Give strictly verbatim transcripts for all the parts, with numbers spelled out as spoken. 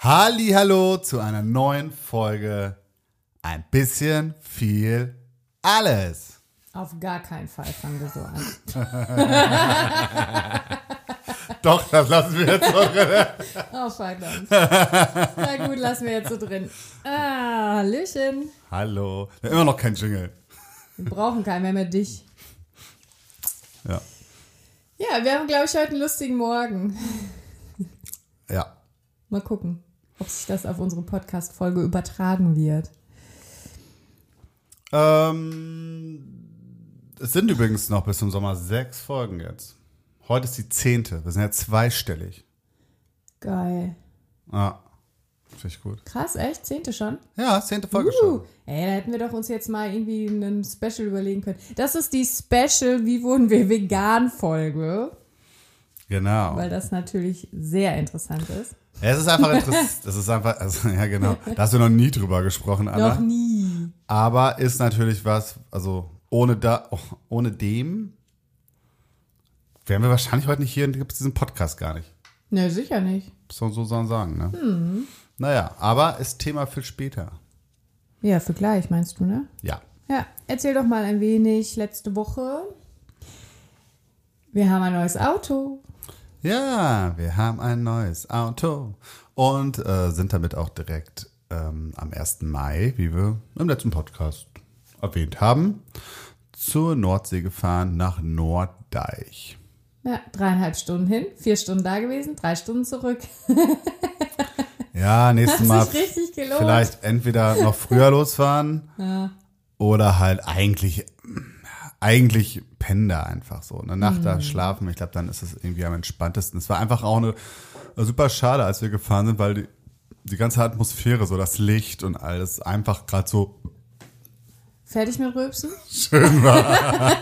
Hallihallo zu einer neuen Folge Ein bisschen viel alles. Auf gar keinen Fall fangen wir so an. Doch, das lassen wir jetzt so drin. Oh, verdammt. Na gut, lassen wir jetzt so drin. Ah, Hallöchen. Hallo. Wir haben immer noch kein Jingle. Wir brauchen keinen mehr, mehr dich. Ja. Ja, wir haben, glaube ich, heute einen lustigen Morgen. Ja. Mal gucken, ob sich das auf unsere Podcast-Folge übertragen wird. Ähm, es sind übrigens noch bis zum Sommer sechs Folgen jetzt. Heute ist die zehnte. Wir sind ja zweistellig. Geil. Ja, finde ich gut. Krass, echt? Zehnte schon? Ja, zehnte Folge uh, schon. Ey, da hätten wir doch uns jetzt mal irgendwie einen Special überlegen können. Das ist die Special Wie wurden wir vegan Folge. Genau. Weil das natürlich sehr interessant ist. Ja, es ist einfach interessant. Das ist einfach, also, ja genau. Da hast du noch nie drüber gesprochen, Anna. Noch nie. Aber ist natürlich was, also ohne da, ohne dem wären wir wahrscheinlich heute nicht hier und gibt es diesen Podcast gar nicht. Ne, sicher nicht. Muss man so sagen, ne? Hm. Naja, aber ist Thema für später. Ja, für gleich, meinst du, ne? Ja. Ja, erzähl doch mal ein wenig letzte Woche. Wir haben ein neues Auto. Ja, wir haben ein neues Auto und äh, sind damit auch direkt ähm, am ersten Mai, wie wir im letzten Podcast erwähnt haben, zur Nordsee gefahren nach Norddeich. Ja, dreieinhalb Stunden hin, vier Stunden da gewesen, drei Stunden zurück. Ja, nächstes Mal Hat sich richtig gelohnt. vielleicht entweder noch früher losfahren Ja. oder halt eigentlich, eigentlich pennen da einfach so. Eine Nacht da schlafen, ich glaube, dann ist es irgendwie am entspanntesten. Es war einfach auch eine, super schade, als wir gefahren sind, weil die, die ganze Atmosphäre, so das Licht und alles einfach gerade so Fertig mit Rülpsen? schön war.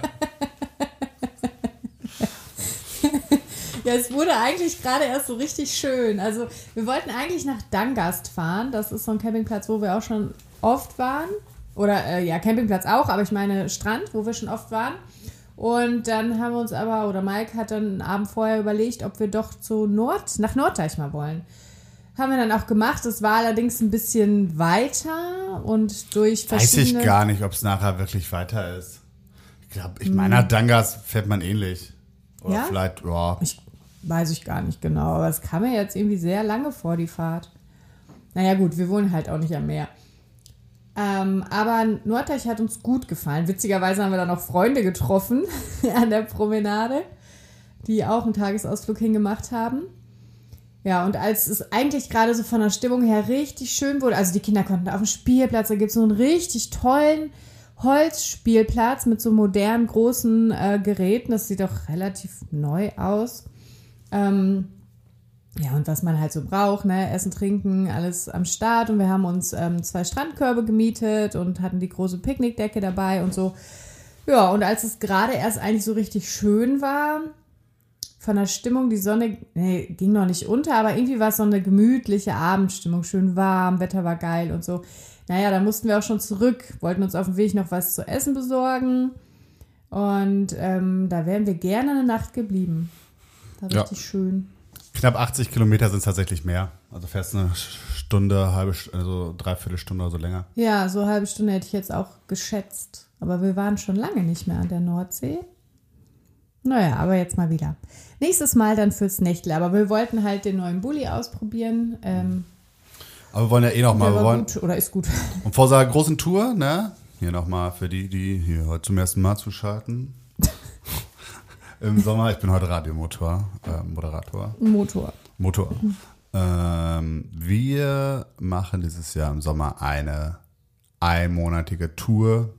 Ja, es wurde eigentlich gerade erst so richtig schön. Also wir wollten eigentlich nach Dangast fahren. Das ist so ein Campingplatz, wo wir auch schon oft waren. Oder äh, ja, Campingplatz auch, aber ich meine Strand, wo wir schon oft waren. Und dann haben wir uns aber, oder Mike hat dann einen Abend vorher überlegt, ob wir doch zu Nord, nach Norddeich mal wollen. Haben wir dann auch gemacht. Es war allerdings ein bisschen weiter und durch verschiedene... Weiß ich gar nicht, ob es nachher wirklich weiter ist. Ich glaube, ich meine, nach Dangas fährt man ähnlich. Oder Ja? vielleicht, ja. Ich weiß ich gar nicht genau, aber es kam mir jetzt irgendwie sehr lange vor, die Fahrt. Naja gut, wir wohnen halt auch nicht am Meer. Ähm, aber Norddeich hat uns gut gefallen. Witzigerweise haben wir dann auch Freunde getroffen an der Promenade, die auch einen Tagesausflug hingemacht haben. Ja, und als es eigentlich gerade so von der Stimmung her richtig schön wurde, also die Kinder konnten auf dem Spielplatz, da gibt es so einen richtig tollen Holzspielplatz mit so modernen, großen äh, Geräten. Das sieht auch relativ neu aus. Ähm, ja, und was man halt so braucht, ne, Essen, Trinken, alles am Start. Und wir haben uns ähm, zwei Strandkörbe gemietet und hatten die große Picknickdecke dabei und so. Ja, und als es gerade erst eigentlich so richtig schön war, von der Stimmung, die Sonne, nee, ging noch nicht unter, aber irgendwie war es so eine gemütliche Abendstimmung, schön warm, Wetter war geil und so. Naja, da mussten wir auch schon zurück, wollten uns auf dem Weg noch was zu essen besorgen und ähm, da wären wir gerne eine Nacht geblieben. War richtig ja. schön. Knapp achtzig Kilometer sind es tatsächlich mehr. Also fährst eine Stunde, halbe, also dreiviertel Stunde oder so länger. Ja, so eine halbe Stunde hätte ich jetzt auch geschätzt. Aber wir waren schon lange nicht mehr an der Nordsee. Naja, aber jetzt mal wieder. Nächstes Mal dann fürs Nächtle. Aber wir wollten halt den neuen Bulli ausprobieren. Ähm, aber wir wollen ja eh noch mal. Wir wollen, gut, oder ist gut. Und vor unserer großen Tour, ne? Hier nochmal für die, die hier heute zum ersten Mal zuschalten. Im Sommer, ich bin heute Radiomotor, äh, Moderator. Motor. Motor. Mhm. Ähm, wir machen dieses Jahr im Sommer eine einmonatige Tour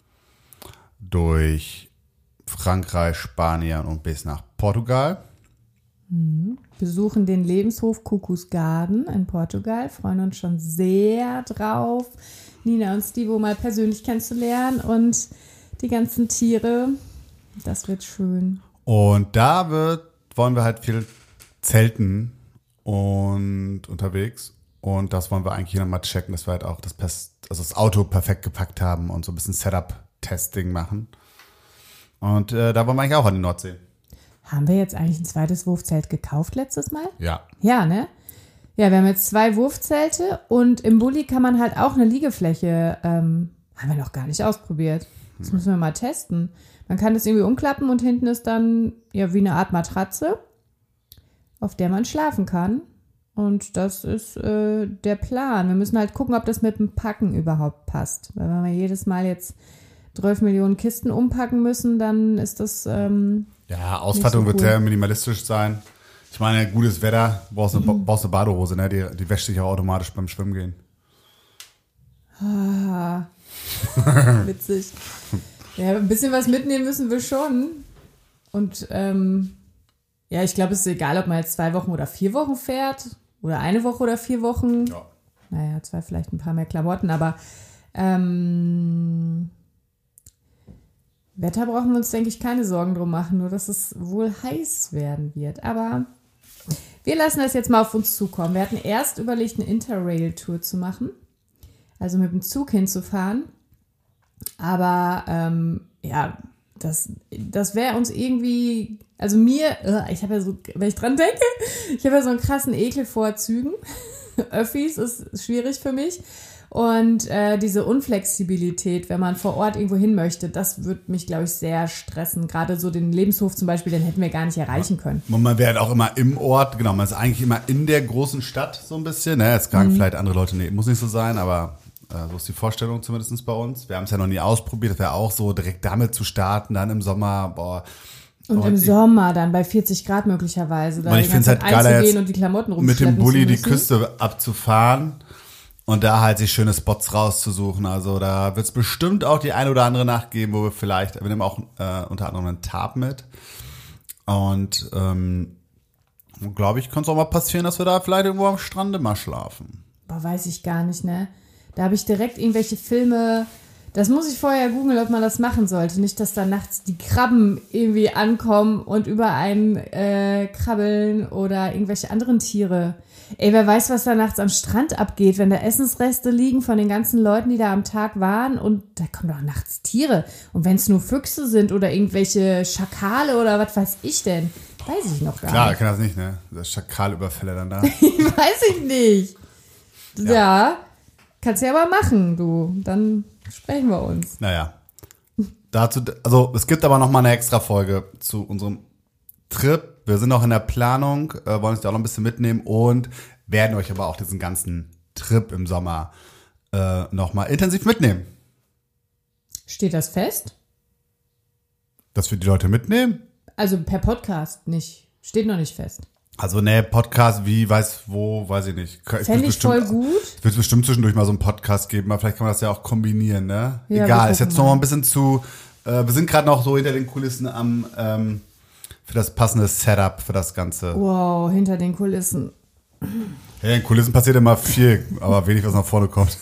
durch Frankreich, Spanien und bis nach Portugal. Mhm. Besuchen den Lebenshof Kuckucksgarden in Portugal, freuen uns schon sehr drauf, Nina und Stivo mal persönlich kennenzulernen und die ganzen Tiere. Das wird schön. Und da wird, wollen wir halt viel zelten und unterwegs. Und das wollen wir eigentlich hier nochmal checken, dass wir halt auch das, also das Auto perfekt gepackt haben und so ein bisschen Setup-Testing machen. Und äh, da wollen wir eigentlich auch an die Nordsee. Haben wir jetzt eigentlich ein zweites Wurfzelt gekauft letztes Mal? Ja. Ja, ne? Ja, wir haben jetzt zwei Wurfzelte und im Bulli kann man halt auch eine Liegefläche, ähm, haben wir noch gar nicht ausprobiert. Das müssen wir mal testen. Man kann das irgendwie umklappen und hinten ist dann ja wie eine Art Matratze, auf der man schlafen kann. Und das ist äh, der Plan. Wir müssen halt gucken, ob das mit dem Packen überhaupt passt. Weil wenn wir jedes Mal jetzt zwölf Millionen Kisten umpacken müssen, dann ist das ähm, Ja, Ausstattung so wird cool. sehr minimalistisch sein. Ich meine, gutes Wetter, brauchst eine, mhm. brauchst eine Badehose, ne? Die, die wäscht sich auch automatisch beim Schwimmen gehen. Ah, witzig. Ja, ein bisschen was mitnehmen müssen wir schon. Und ähm, ja, ich glaube, es ist egal, ob man jetzt zwei Wochen oder vier Wochen fährt oder eine Woche oder vier Wochen. Ja. Naja, zwei vielleicht ein paar mehr Klamotten, aber ähm, Wetter brauchen wir uns, denke ich, keine Sorgen drum machen, nur dass es wohl heiß werden wird. Aber wir lassen das jetzt mal auf uns zukommen. Wir hatten erst überlegt, eine Interrail-Tour zu machen, also mit dem Zug hinzufahren. Aber ähm, ja, das, das wäre uns irgendwie, also mir, ich habe ja so, wenn ich dran denke, ich habe ja so einen krassen Ekel vor Zügen. Öffis ist schwierig für mich. Und äh, diese Unflexibilität, wenn man vor Ort irgendwo hin möchte, das würde mich, glaube ich, sehr stressen. Gerade so den Lebenshof zum Beispiel, den hätten wir gar nicht erreichen können. Und man wäre halt auch immer im Ort, genau, man ist eigentlich immer in der großen Stadt so ein bisschen. Ne? Jetzt sagen mhm. vielleicht andere Leute, nee, muss nicht so sein, aber äh, so ist die Vorstellung zumindest bei uns. Wir haben es ja noch nie ausprobiert, das wäre auch so, direkt damit zu starten, dann im Sommer, boah. Und, und im ich, Sommer dann bei vierzig Grad möglicherweise, da ich finde es halt geiler, jetzt und die Klamotten mit dem Bulli die Küste abzufahren. Und da halt sich schöne Spots rauszusuchen. Also da wird es bestimmt auch die eine oder andere Nacht geben, wo wir vielleicht, wir nehmen auch äh, unter anderem einen Tarp mit. Und ähm, glaube ich, kann es auch mal passieren, dass wir da vielleicht irgendwo am Strande mal schlafen. Boah, weiß ich gar nicht, ne? Da habe ich direkt irgendwelche Filme, das muss ich vorher googeln, ob man das machen sollte. Nicht, dass da nachts die Krabben irgendwie ankommen und über einen äh, krabbeln oder irgendwelche anderen Tiere. Ey, wer weiß, was da nachts am Strand abgeht, wenn da Essensreste liegen von den ganzen Leuten, die da am Tag waren und da kommen doch nachts Tiere. Und wenn es nur Füchse sind oder irgendwelche Schakale oder was weiß ich denn, weiß ich noch gar Klar, nicht. Klar, kann das nicht, ne? Das Schakalüberfälle dann da. Weiß ich nicht. Ja. ja, kannst ja aber machen, du. Dann sprechen wir uns. Naja. Dazu, also es gibt aber noch mal eine extra Folge zu unserem Trip. Wir sind noch in der Planung, äh, wollen uns da auch noch ein bisschen mitnehmen und werden euch aber auch diesen ganzen Trip im Sommer äh, noch mal intensiv mitnehmen. Steht das fest? Dass wir die Leute mitnehmen? Also per Podcast nicht. Steht noch nicht fest. Also ne, Podcast, wie, weiß wo, weiß ich nicht. Fände ich voll gut. Es wird bestimmt zwischendurch mal so einen Podcast geben, aber vielleicht kann man das ja auch kombinieren, ne? Ja, egal, ist jetzt noch mal ein bisschen zu, äh, wir sind gerade noch so hinter den Kulissen am, ähm, für das passende Setup für das Ganze. Wow, hinter den Kulissen. Ja, in Kulissen passiert immer viel, aber wenig, was nach vorne kommt.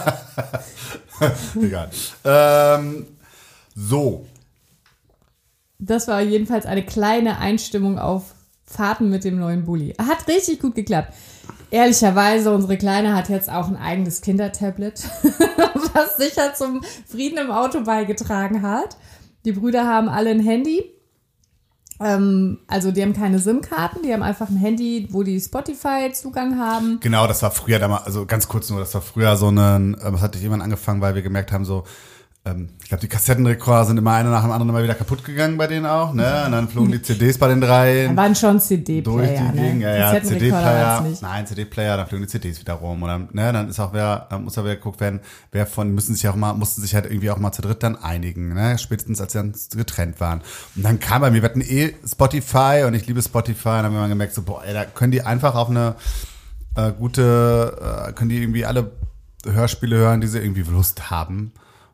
Egal. Ähm, so. Das war jedenfalls eine kleine Einstimmung auf Fahrten mit dem neuen Bulli. Hat richtig gut geklappt. Ehrlicherweise, unsere Kleine hat jetzt auch ein eigenes Kindertablet, was sicher zum Frieden im Auto beigetragen hat. Die Brüder haben alle ein Handy. Ähm, also die haben keine SIM-Karten, die haben einfach ein Handy, wo die Spotify-Zugang haben. Genau, das war früher damals, also ganz kurz nur, das war früher so ein, das hatte jemand angefangen, weil wir gemerkt haben, so, ähm, ich glaube, die Kassettenrekorder sind immer einer nach dem anderen immer wieder kaputt gegangen bei denen auch, ne? Und dann flogen die C Ds bei den dreien. Da waren schon C D-Player, durch die ne? Ja, ja, C D-Player. Nicht. Nein, C D-Player, dann flogen die C Ds wieder rum. Und dann, ne, dann ist auch wer, dann muss auch wieder geguckt werden, wer von, müssen sich auch mal, mussten sich halt irgendwie auch mal zu dritt dann einigen, ne? Spätestens als sie dann getrennt waren. Und dann kam bei mir, wir hatten eh Spotify und ich liebe Spotify, und dann haben wir mal gemerkt, so, boah, ey, da können die einfach auf eine äh, gute, äh, können die irgendwie alle Hörspiele hören, die sie irgendwie Lust haben.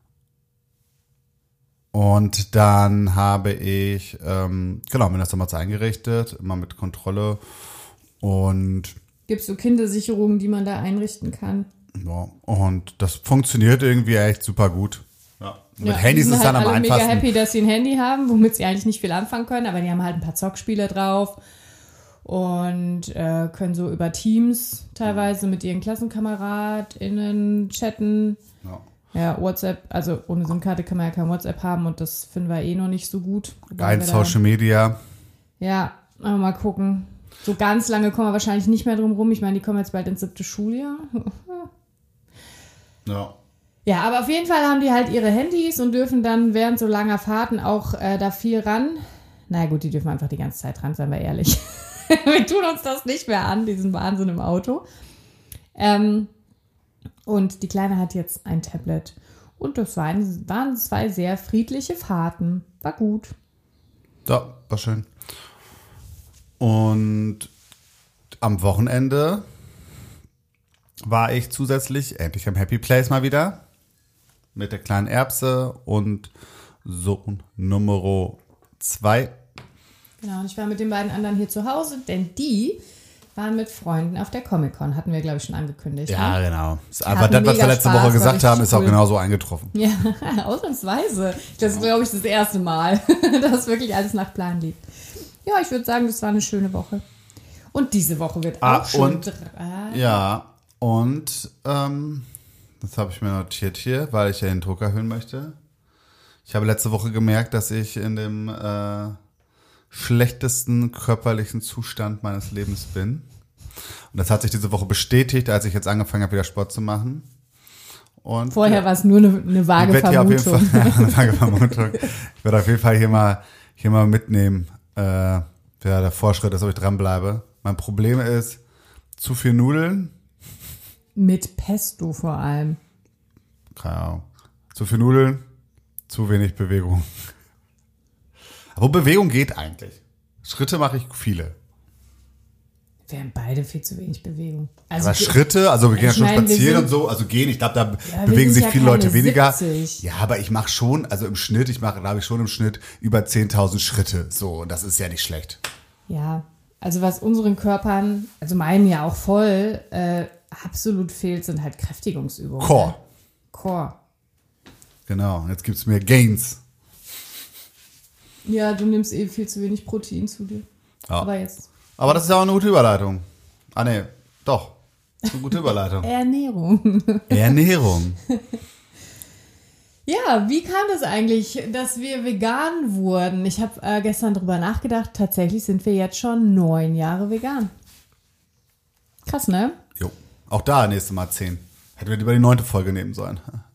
Und dann habe ich, ähm, genau, mir das damals eingerichtet, immer mit Kontrolle. Und gibt es so Kindersicherungen, die man da einrichten kann? Ja, und das funktioniert irgendwie echt super gut. Ja. Mit ja, Handys ist es halt dann am alle einfachsten. Mega happy, dass sie ein Handy haben, womit sie eigentlich nicht viel anfangen können, aber die haben halt ein paar Zockspiele drauf und äh, können so über Teams teilweise mit ihren KlassenkameradInnen chatten. Ja. Ja, WhatsApp, also ohne SIM-Karte kann man ja kein WhatsApp haben und das finden wir eh noch nicht so gut. Kein Social Media. Ja, aber mal gucken. So ganz lange kommen wir wahrscheinlich nicht mehr drum rum. Ich meine, die kommen jetzt bald ins siebte Schuljahr. Ja. Ja, aber auf jeden Fall haben die halt ihre Handys und dürfen dann während so langer Fahrten auch äh, da viel ran. Na gut, die dürfen einfach die ganze Zeit ran, seien wir ehrlich. Wir tun uns das nicht mehr an, diesen Wahnsinn im Auto. Ähm, und die Kleine hat jetzt ein Tablet. Und das waren, waren zwei sehr friedliche Fahrten. War gut. Ja, war schön. Und am Wochenende war ich zusätzlich endlich am Happy Place mal wieder mit der kleinen Erbse und Sohn Nummer zwei. Genau, und ich war mit den beiden anderen hier zu Hause, denn die waren mit Freunden auf der Comic-Con, hatten wir, glaube ich, schon angekündigt. Ja, ne? genau. Aber das, was wir letzte Spaß, Woche gesagt haben, ist auch cool. genauso eingetroffen. Ja, ausnahmsweise. Das ist, glaube ich, das erste Mal, dass wirklich alles nach Plan lief. Ja, ich würde sagen, das war eine schöne Woche. Und diese Woche wird Ah, auch schön. und- dran. Ja, und ähm, das habe ich mir notiert hier, weil ich ja den Druck erhöhen möchte. Ich habe letzte Woche gemerkt, dass ich in dem äh, schlechtesten körperlichen Zustand meines Lebens bin. Und das hat sich diese Woche bestätigt, als ich jetzt angefangen habe, wieder Sport zu machen. Und Vorher ja, war es nur eine, eine vage ich werde hier auf jeden Vermutung. Fall, ja, eine vage Vermutung. Ich werde auf jeden Fall hier mal, hier mal mitnehmen, äh, ja, der Vorschritt ist, ob ich dranbleibe. Mein Problem ist, zu viel Nudeln, Mit Pesto vor allem. keine Ahnung, zu viel Nudeln, zu wenig Bewegung. Aber Bewegung geht eigentlich. Schritte mache ich viele. Wir haben beide viel zu wenig Bewegung. Also Aber Schritte, also wir gehen ja ich schon meine, wir spazieren sind- und so, also gehen, ich glaube, da Ja, wir bewegen sind sich ja viele keine Leute weniger. siebzig. Ja, aber ich mache schon, also im Schnitt, ich mache, glaube ich, schon im Schnitt über zehntausend Schritte. So, und das ist ja nicht schlecht. Ja, also was unseren Körpern, also meinem ja auch voll, äh, absolut fehlt, sind halt Kräftigungsübungen. Core. Core. Genau, jetzt gibt's mehr Gains. Ja, du nimmst eh viel zu wenig Protein zu dir. Ja. Aber jetzt Aber das ist ja auch eine gute Überleitung. Ah, nee, doch. Das ist eine gute Überleitung. Ernährung. Ernährung. Ja, wie kam das eigentlich, dass wir vegan wurden? Ich habe äh, gestern drüber nachgedacht. Tatsächlich sind wir jetzt schon neun Jahre vegan. Krass, ne? Jo. Auch da nächstes Mal zehn. Hätten wir lieber die neunte Folge nehmen sollen.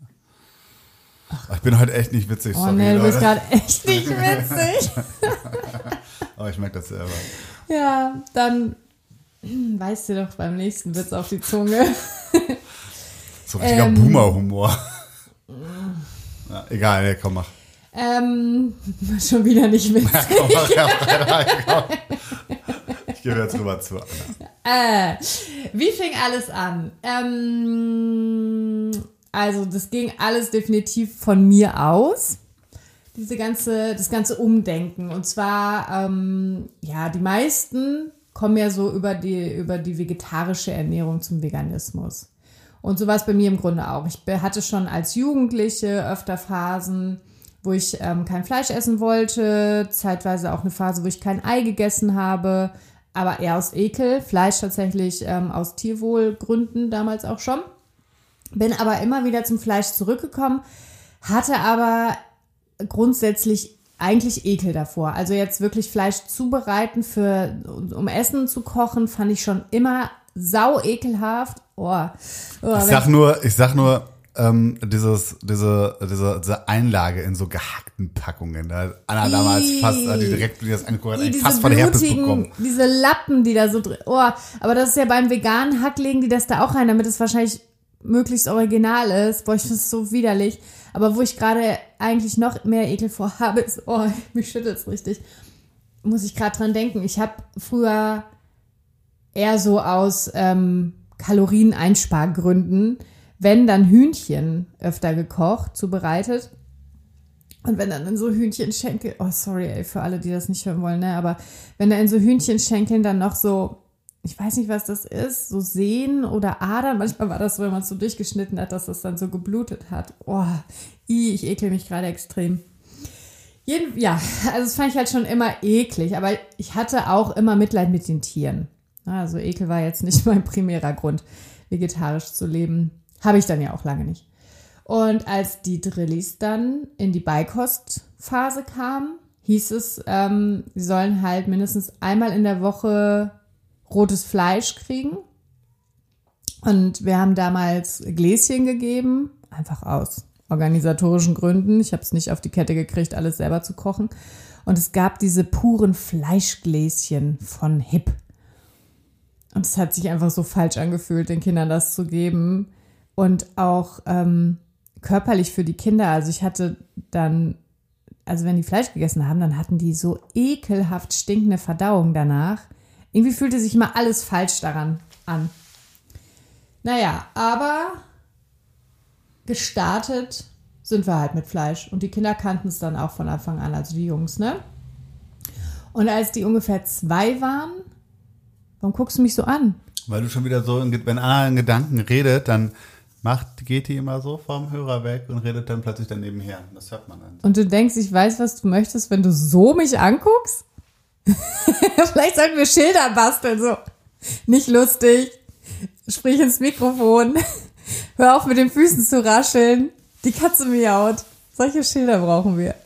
Ich bin heute echt nicht witzig, Oh sorry, ne, du bist Leute. gerade echt nicht witzig. Aber ich merke das selber. Ja, dann hm, weißt du doch beim nächsten Witz auf die Zunge. So richtiger Ähm. Boomer-Humor. Ja, egal, nee, komm, mach. Ähm, schon wieder nicht witzig. Ja, komm, mach, ja, weiter, komm. Ich gebe jetzt rüber zu Anna. Äh, wie fing alles an? Ähm, also das ging alles definitiv von mir aus. Diese ganze, das ganze Umdenken. Und zwar, ähm, ja, die meisten kommen ja so über die, über die vegetarische Ernährung zum Veganismus. Und so war es bei mir im Grunde auch. Ich hatte schon als Jugendliche öfter Phasen, wo ich ähm, kein Fleisch essen wollte. Zeitweise auch eine Phase, wo ich kein Ei gegessen habe. Aber eher aus Ekel. Fleisch tatsächlich ähm, aus Tierwohlgründen damals auch schon. Bin aber immer wieder zum Fleisch zurückgekommen, hatte aber grundsätzlich eigentlich Ekel davor. Also jetzt wirklich Fleisch zubereiten, für, um Essen zu kochen, fand ich schon immer sau ekelhaft. Oh. Oh, Ich sag nur, ich sag nur, ähm, dieses, diese, diese, diese Einlage in so gehackten Packungen. Da hat Anna damals fast, hat die direkt, wie das angeguckt hat, I, eigentlich fast von Herpes bekommen. diese Lappen, die da so drin. Oh, aber das ist ja beim veganen Hack, legen die das da auch rein, damit es wahrscheinlich möglichst original ist. Boah, ich finde es so widerlich. Aber wo ich gerade eigentlich noch mehr Ekel vor habe, ist, oh, mich schüttelt's richtig. Muss ich gerade dran denken. Ich habe früher eher so aus ähm, Kalorieneinspargründen, wenn dann Hühnchen öfter gekocht, zubereitet. Und wenn dann in so Hühnchenschenkel, oh sorry, ey, für alle, die das nicht hören wollen, ne, aber wenn da in so Hühnchenschenkeln dann noch so, ich weiß nicht, was das ist, so Sehnen oder Adern, manchmal war das so, wenn man es so durchgeschnitten hat, dass das dann so geblutet hat. Oh, i, ich ekel mich gerade extrem. Jeden, ja, also das fand ich halt schon immer eklig, aber ich hatte auch immer Mitleid mit den Tieren. Also Ekel war jetzt nicht mein primärer Grund, vegetarisch zu leben. Habe ich dann ja auch lange nicht. Und als die Drillis dann in die Beikostphase kamen, hieß es, ähm, sie sollen halt mindestens einmal in der Woche rotes Fleisch kriegen. Und wir haben damals Gläschen gegeben, einfach aus organisatorischen Gründen. Ich habe es nicht auf die Kette gekriegt, alles selber zu kochen. Und es gab diese puren Fleischgläschen von Hip. Und es hat sich einfach so falsch angefühlt, den Kindern das zu geben. Und auch ähm, körperlich für die Kinder. Also ich hatte dann, also wenn die Fleisch gegessen haben, dann hatten die so ekelhaft stinkende Verdauung danach. Irgendwie fühlte sich immer alles falsch daran an. Naja, aber gestartet sind wir halt mit Fleisch. Und die Kinder kannten es dann auch von Anfang an, also die Jungs, ne? Und als die ungefähr zwei waren, warum guckst du mich so an? Weil du schon wieder so, wenn Anna in Gedanken redet, dann macht, geht die immer so vom Hörer weg und redet dann plötzlich daneben her. Das hört man dann. Und du denkst, ich weiß, was du möchtest, wenn du so mich anguckst? Vielleicht sollten wir Schilder basteln, so. Nicht lustig. Sprich ins Mikrofon. Hör auf mit den Füßen zu rascheln. Die Katze miaut. Solche Schilder brauchen wir.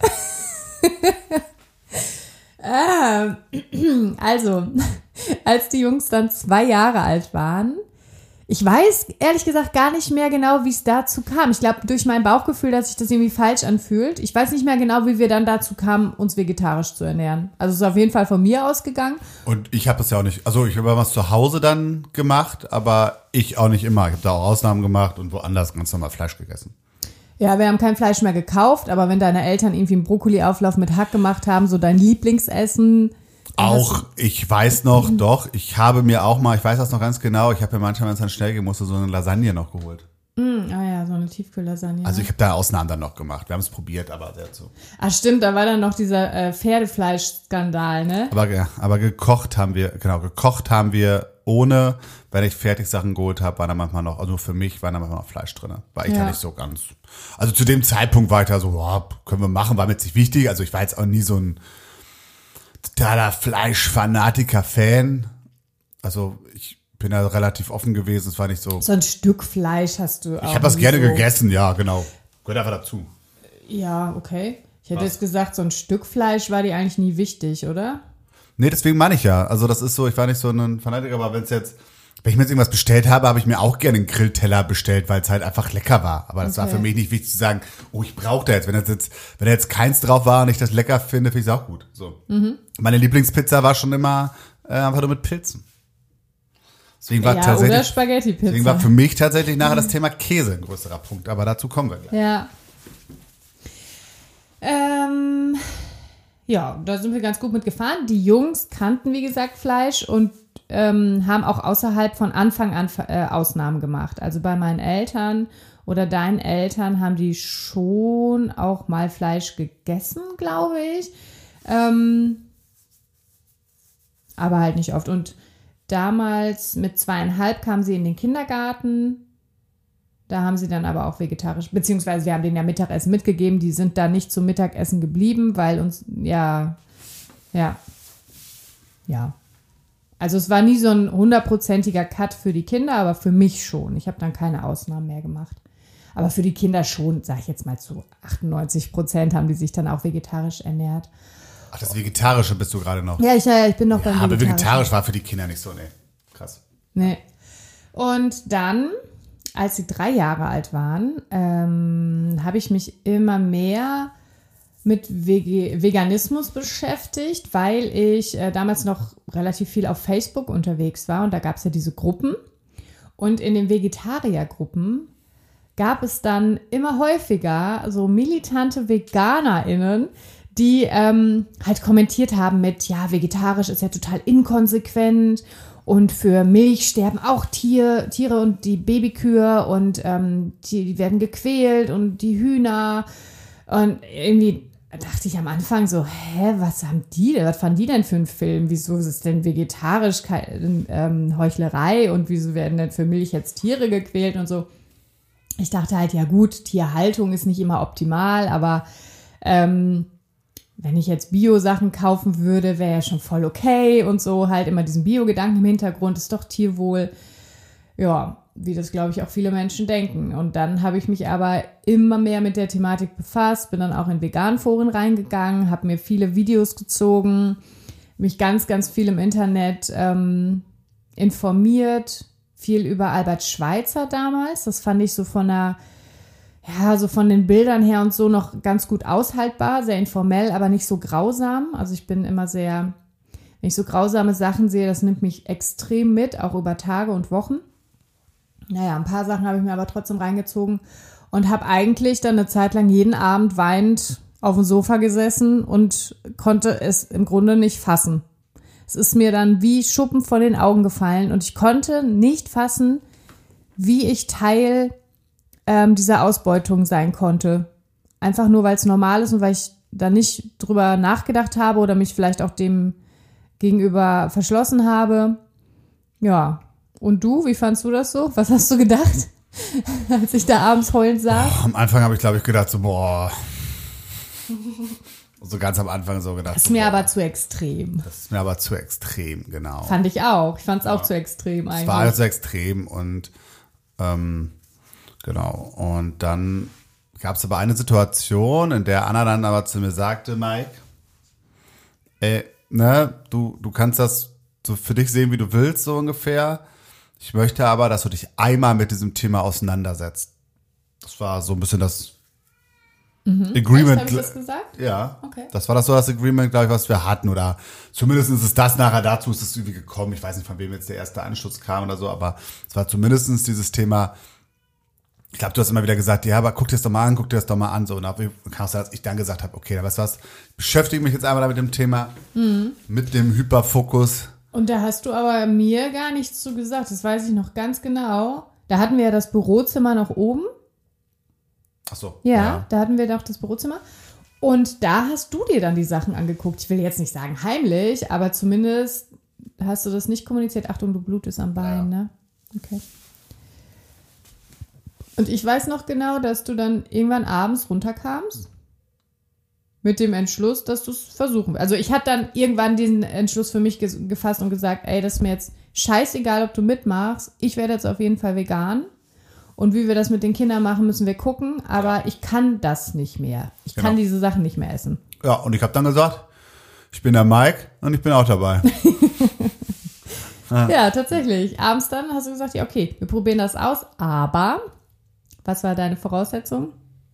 ah, also, als die Jungs dann zwei Jahre alt waren, ich weiß ehrlich gesagt gar nicht mehr genau, wie es dazu kam. Ich glaube, durch mein Bauchgefühl, dass sich das irgendwie falsch anfühlt. Ich weiß nicht mehr genau, wie wir dann dazu kamen, uns vegetarisch zu ernähren. Also es ist auf jeden Fall von mir ausgegangen. Und ich habe das ja auch nicht, also ich habe was zu Hause dann gemacht, aber ich auch nicht immer. Ich habe da auch Ausnahmen gemacht und woanders ganz normal Fleisch gegessen. Ja, wir haben kein Fleisch mehr gekauft, aber wenn deine Eltern irgendwie einen Brokkoli-Auflauf mit Hack gemacht haben, so dein Lieblingsessen. Auch, ich weiß noch, doch, ich habe mir auch mal, ich weiß das noch ganz genau, ich habe mir manchmal, wenn es dann schnell gehen musste, so eine Lasagne noch geholt. Mm, ah ja, so eine Tiefkühllasagne. Also ich habe da Ausnahmen dann noch gemacht. Wir haben es probiert, aber sehr zu. Ach stimmt, da war dann noch dieser äh, Pferdefleisch-Skandal, ne? Aber, aber gekocht haben wir, genau, gekocht haben wir ohne, wenn ich Fertigsachen geholt habe, war da manchmal noch, also für mich war da manchmal noch Fleisch drin. War ich ja. ja nicht so ganz, also zu dem Zeitpunkt war ich da so, boah, können wir machen, war mir jetzt nicht wichtig. Also ich war jetzt auch nie so ein totaler Fleischfanatiker-Fan. Also ich bin da relativ offen gewesen, es war nicht so. So ein Stück Fleisch hast du auch. Ich habe das gerne so gegessen, ja, genau. Gehört einfach dazu. Ja, okay. Ich hätte Was? jetzt gesagt, so ein Stück Fleisch war dir eigentlich nie wichtig, oder? Nee, deswegen meine ich ja. Also das ist so, ich war nicht so ein Fanatiker, aber wenn es jetzt, wenn ich mir jetzt irgendwas bestellt habe, habe ich mir auch gerne einen Grillteller bestellt, weil es halt einfach lecker war. Aber das okay. war für mich nicht wichtig zu sagen, oh, ich brauche da jetzt. Wenn das jetzt, wenn da jetzt keins drauf war und ich das lecker finde, finde ich es auch gut. So. Mhm. Meine Lieblingspizza war schon immer äh, einfach nur mit Pilzen. Deswegen war ja, tatsächlich, oder Spaghetti-Pizza. Deswegen war für mich tatsächlich nachher das Thema Käse ein größerer Punkt. Aber dazu kommen wir gleich. Ja. Ähm, ja, da sind wir ganz gut mitgefahren. Die Jungs kannten, wie gesagt, Fleisch und ähm, haben auch außerhalb von Anfang an äh, Ausnahmen gemacht. Also bei meinen Eltern oder deinen Eltern haben die schon auch mal Fleisch gegessen, glaube ich. Ähm, aber halt nicht oft. Und damals mit zweieinhalb kamen sie in den Kindergarten. Da haben sie dann aber auch vegetarisch, beziehungsweise wir haben denen ja Mittagessen mitgegeben. Die sind da nicht zum Mittagessen geblieben, weil uns, ja, ja, ja. Also es war nie so ein hundertprozentiger Cut für die Kinder, aber für mich schon. Ich habe dann keine Ausnahmen mehr gemacht. Aber für die Kinder schon, sage ich jetzt mal zu achtundneunzig Prozent haben die sich dann auch vegetarisch ernährt. Ach, das Vegetarische bist du gerade noch. Ja, ich, ich bin noch ja, beim aber Vegetarischen. vegetarisch war für die Kinder nicht so, nee. Krass. Nee. Und dann, als sie drei Jahre alt waren, ähm, habe ich mich immer mehr mit Wege- Veganismus beschäftigt, weil ich äh, damals noch relativ viel auf Facebook unterwegs war und da gab es ja diese Gruppen. Und in den Vegetariergruppen gab es dann immer häufiger so militante VeganerInnen, die ähm, halt kommentiert haben mit, ja, vegetarisch ist ja total inkonsequent und für Milch sterben auch Tier, Tiere und die Babykühe und ähm, die, die werden gequält und die Hühner. Und irgendwie dachte ich am Anfang so, hä, was haben die denn, was fanden die denn für einen Film? Wieso ist es denn vegetarisch, keine ähm, Heuchlerei und wieso werden denn für Milch jetzt Tiere gequält und so? Ich dachte halt, ja gut, Tierhaltung ist nicht immer optimal, aber ähm, wenn ich jetzt Bio-Sachen kaufen würde, wäre ja schon voll okay und so, halt immer diesen Bio-Gedanken im Hintergrund, ist doch Tierwohl. Ja, wie das, glaube ich, auch viele Menschen denken. Und dann habe ich mich aber immer mehr mit der Thematik befasst, bin dann auch in Vegan-Foren reingegangen, habe mir viele Videos gezogen, mich ganz, ganz viel im Internet ähm, informiert, viel über Albert Schweitzer damals. Das fand ich so von der, ja, so von den Bildern her und so noch ganz gut aushaltbar, sehr informell, aber nicht so grausam. Also ich bin immer sehr, wenn ich so grausame Sachen sehe, das nimmt mich extrem mit, auch über Tage und Wochen. Naja, ein paar Sachen habe ich mir aber trotzdem reingezogen und habe eigentlich dann eine Zeit lang jeden Abend weinend auf dem Sofa gesessen und konnte es im Grunde nicht fassen. Es ist mir dann wie Schuppen von den Augen gefallen und ich konnte nicht fassen, wie ich Teil ähm, dieser Ausbeutung sein konnte. Einfach nur, weil es normal ist und weil ich da nicht drüber nachgedacht habe oder mich vielleicht auch dem gegenüber verschlossen habe. Ja, und du, wie fandst du das so? Was hast du gedacht, als ich da abends heulend saß? Oh, am Anfang habe ich, glaube ich, gedacht so, boah. So ganz am Anfang so gedacht. Das ist so, mir boah, aber zu extrem. Das ist mir aber zu extrem, genau. Fand ich auch. Ich fand es auch Ja. zu extrem eigentlich. Es war halt zu extrem und ähm, genau. Und dann gab es aber eine Situation, in der Anna dann aber zu mir sagte, Mike, ey, ne, du, du kannst das so für dich sehen, wie du willst, so ungefähr. Ich möchte aber, dass du dich einmal mit diesem Thema auseinandersetzt. Das war so ein bisschen das Mhm. Agreement. Habe ich das gesagt? Ja, Okay. das war das so das Agreement, glaube ich, was wir hatten. Oder zumindest ist es das nachher, dazu ist es irgendwie gekommen. Ich weiß nicht, von wem jetzt der erste Anschluss kam oder so, aber es war zumindest dieses Thema. Ich glaube, du hast immer wieder gesagt, ja, aber guck dir das doch mal an, guck dir das doch mal an. So, und dann kam es, als ich dann gesagt habe, okay, da weißt du was, ich beschäftige mich jetzt einmal mit dem Thema, mhm. mit dem Hyperfokus. Und da hast du aber mir gar nichts zu gesagt. Das weiß ich noch ganz genau. Da hatten wir ja das Bürozimmer noch oben. Ach so. Ja, Ja, da hatten wir doch das Bürozimmer. Und da hast du dir dann die Sachen angeguckt. Ich will jetzt nicht sagen heimlich, aber zumindest hast du das nicht kommuniziert. Achtung, du blutest am Bein, Ja. ne? Okay. Und ich weiß noch genau, dass du dann irgendwann abends runterkamst mit dem Entschluss, dass du es versuchen willst. Also ich hatte dann irgendwann diesen Entschluss für mich ges- gefasst und gesagt, ey, das ist mir jetzt scheißegal, ob du mitmachst. Ich werde jetzt auf jeden Fall vegan. Und wie wir das mit den Kindern machen, müssen wir gucken. Aber ja. ich kann das nicht mehr. Ich Genau. kann diese Sachen nicht mehr essen. Ja, und ich habe dann gesagt, ich bin der Mike und ich bin auch dabei. ja. ja, tatsächlich. Abends dann hast du gesagt, ja, okay, wir probieren das aus. Aber, was war deine Voraussetzung?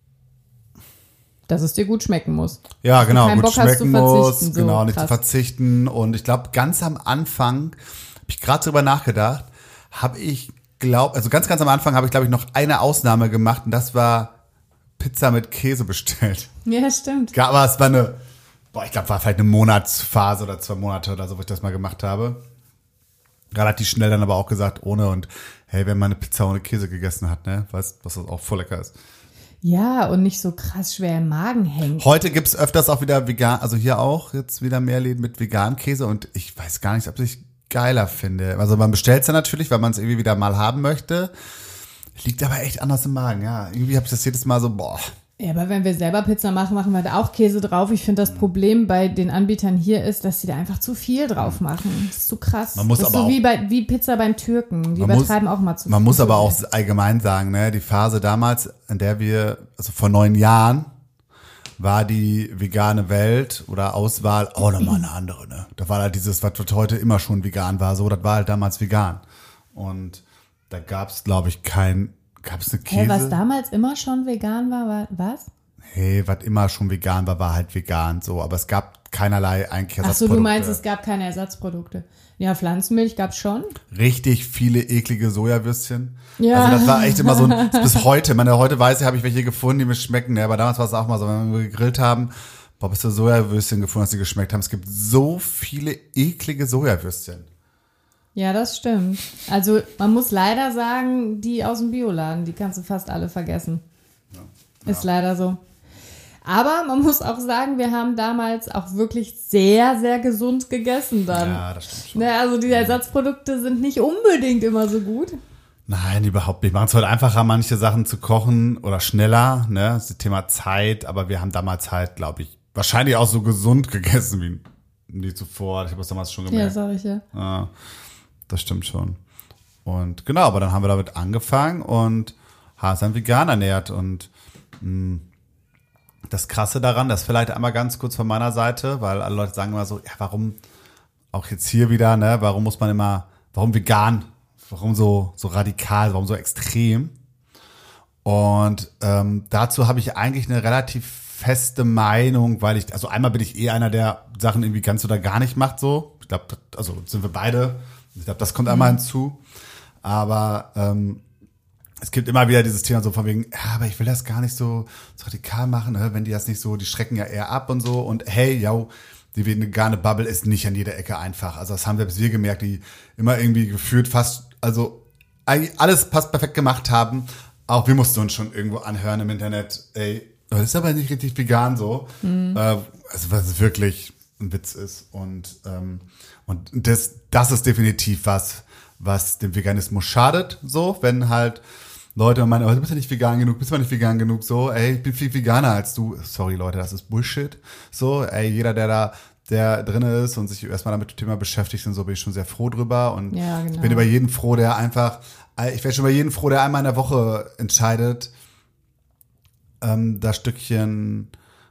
Dass es dir gut schmecken muss. Ja, Dass genau, du keinen gut Bock hast, schmecken zu muss, verzichten. So, genau, nicht krass. zu verzichten. Und ich glaube, ganz am Anfang, habe ich gerade drüber nachgedacht, habe ich glaub, also ganz, ganz am Anfang habe ich, glaube ich, noch eine Ausnahme gemacht und das war Pizza mit Käse bestellt. Ja, stimmt. Aber es war eine, boah, ich glaube, war vielleicht eine Monatsphase oder zwei Monate oder so, wo ich das mal gemacht habe. Relativ schnell dann aber auch gesagt, ohne und hey, wenn man eine Pizza ohne Käse gegessen hat, ne, weißt, dass das auch voll lecker ist. Ja, und nicht so krass schwer im Magen hängt. Heute gibt's öfters auch wieder vegan, also hier auch jetzt wieder mehr Läden mit veganem Käse und ich weiß gar nicht, ob ich geiler finde. Also man bestellt es ja natürlich, weil man es irgendwie wieder mal haben möchte. Liegt aber echt anders im Magen, ja. Irgendwie habe ich das jedes Mal so, boah. Ja, aber wenn wir selber Pizza machen, machen wir da auch Käse drauf. Ich finde, das Problem bei den Anbietern hier ist, dass sie da einfach zu viel drauf machen. Das ist zu krass. Man muss das ist aber so auch, wie, bei, wie Pizza beim Türken. Die man übertreiben muss, auch mal zu viel. Man muss aber auch allgemein sagen, ne, die Phase damals, in der wir, also vor neun Jahren, war die vegane Welt oder Auswahl auch nochmal eine andere, ne? Da war halt dieses, was heute immer schon vegan war, so, das war halt damals vegan. Und da gab's, glaube ich, kein, gab's eine Käse? Hey, was damals immer schon vegan war, war was? Hey, was immer schon vegan war, war halt vegan, so. Aber es gab keinerlei eigentlich Ach so, Ersatzprodukte. du meinst, es gab keine Ersatzprodukte. Ja, Pflanzenmilch gab's schon. Richtig viele eklige Sojawürstchen. Ja. Also das war echt immer so ein, bis heute, meine, heute weiß ich, habe ich welche gefunden, die mir schmecken, ja, aber damals war es auch mal so, wenn wir gegrillt haben, boah, bis du Sojawürstchen gefunden hast, die geschmeckt haben. Es gibt so viele eklige Sojawürstchen. Ja, das stimmt. Also man muss leider sagen, die aus dem Bioladen, die kannst du fast alle vergessen. Ja. Ist leider so. Aber man muss auch sagen, wir haben damals auch wirklich sehr, sehr gesund gegessen dann. Ja, das stimmt schon. Ne, also die Ersatzprodukte sind nicht unbedingt immer so gut. Nein, überhaupt nicht. Machen es heute einfacher, manche Sachen zu kochen oder schneller, ne? Das ist das Thema Zeit, aber wir haben damals halt, glaube ich, wahrscheinlich auch so gesund gegessen wie nie zuvor. Ich habe das damals schon Ja, gemerkt. sag ich ja. Ja, das stimmt schon. Und genau, aber dann haben wir damit angefangen und haben uns dann vegan ernährt. Und mh, das Krasse daran, das vielleicht einmal ganz kurz von meiner Seite, weil alle Leute sagen immer so, ja, warum, auch jetzt hier wieder, ne, warum muss man immer warum vegan, warum so, so radikal, warum so extrem. Und ähm, dazu habe ich eigentlich eine relativ feste Meinung, weil ich, also einmal bin ich eh einer, der Sachen irgendwie ganz oder gar nicht macht so. Ich glaube, also sind wir beide. Ich glaube, das kommt einmal hinzu. Aber ähm, es gibt immer wieder dieses Thema so von wegen, ja, aber ich will das gar nicht so, so radikal machen, ne? Wenn die das nicht so, die schrecken ja eher ab und so. Und hey, ja, die vegane Bubble ist nicht an jeder Ecke einfach. Also das haben selbst wir gemerkt, die immer irgendwie gefühlt fast, also eigentlich alles fast perfekt gemacht haben. Auch wir mussten uns schon irgendwo anhören im Internet, ey, das ist aber nicht richtig vegan so. Mhm. Äh, also was es wirklich ein Witz ist. Und, ähm, und das, das ist definitiv was, was dem Veganismus schadet, so, wenn halt Leute meinen, oh, du bist ja nicht vegan genug, bist du nicht vegan genug, so, ey, ich bin viel veganer als du. Sorry, Leute, das ist Bullshit. So, ey, jeder, der da, der drin ist und sich erstmal damit dem Thema beschäftigt und so, bin ich schon sehr froh drüber. Und ja, genau. Ich bin über jeden froh, der einfach, ich wäre schon über jeden froh, der einmal in der Woche entscheidet, ähm, das Stückchen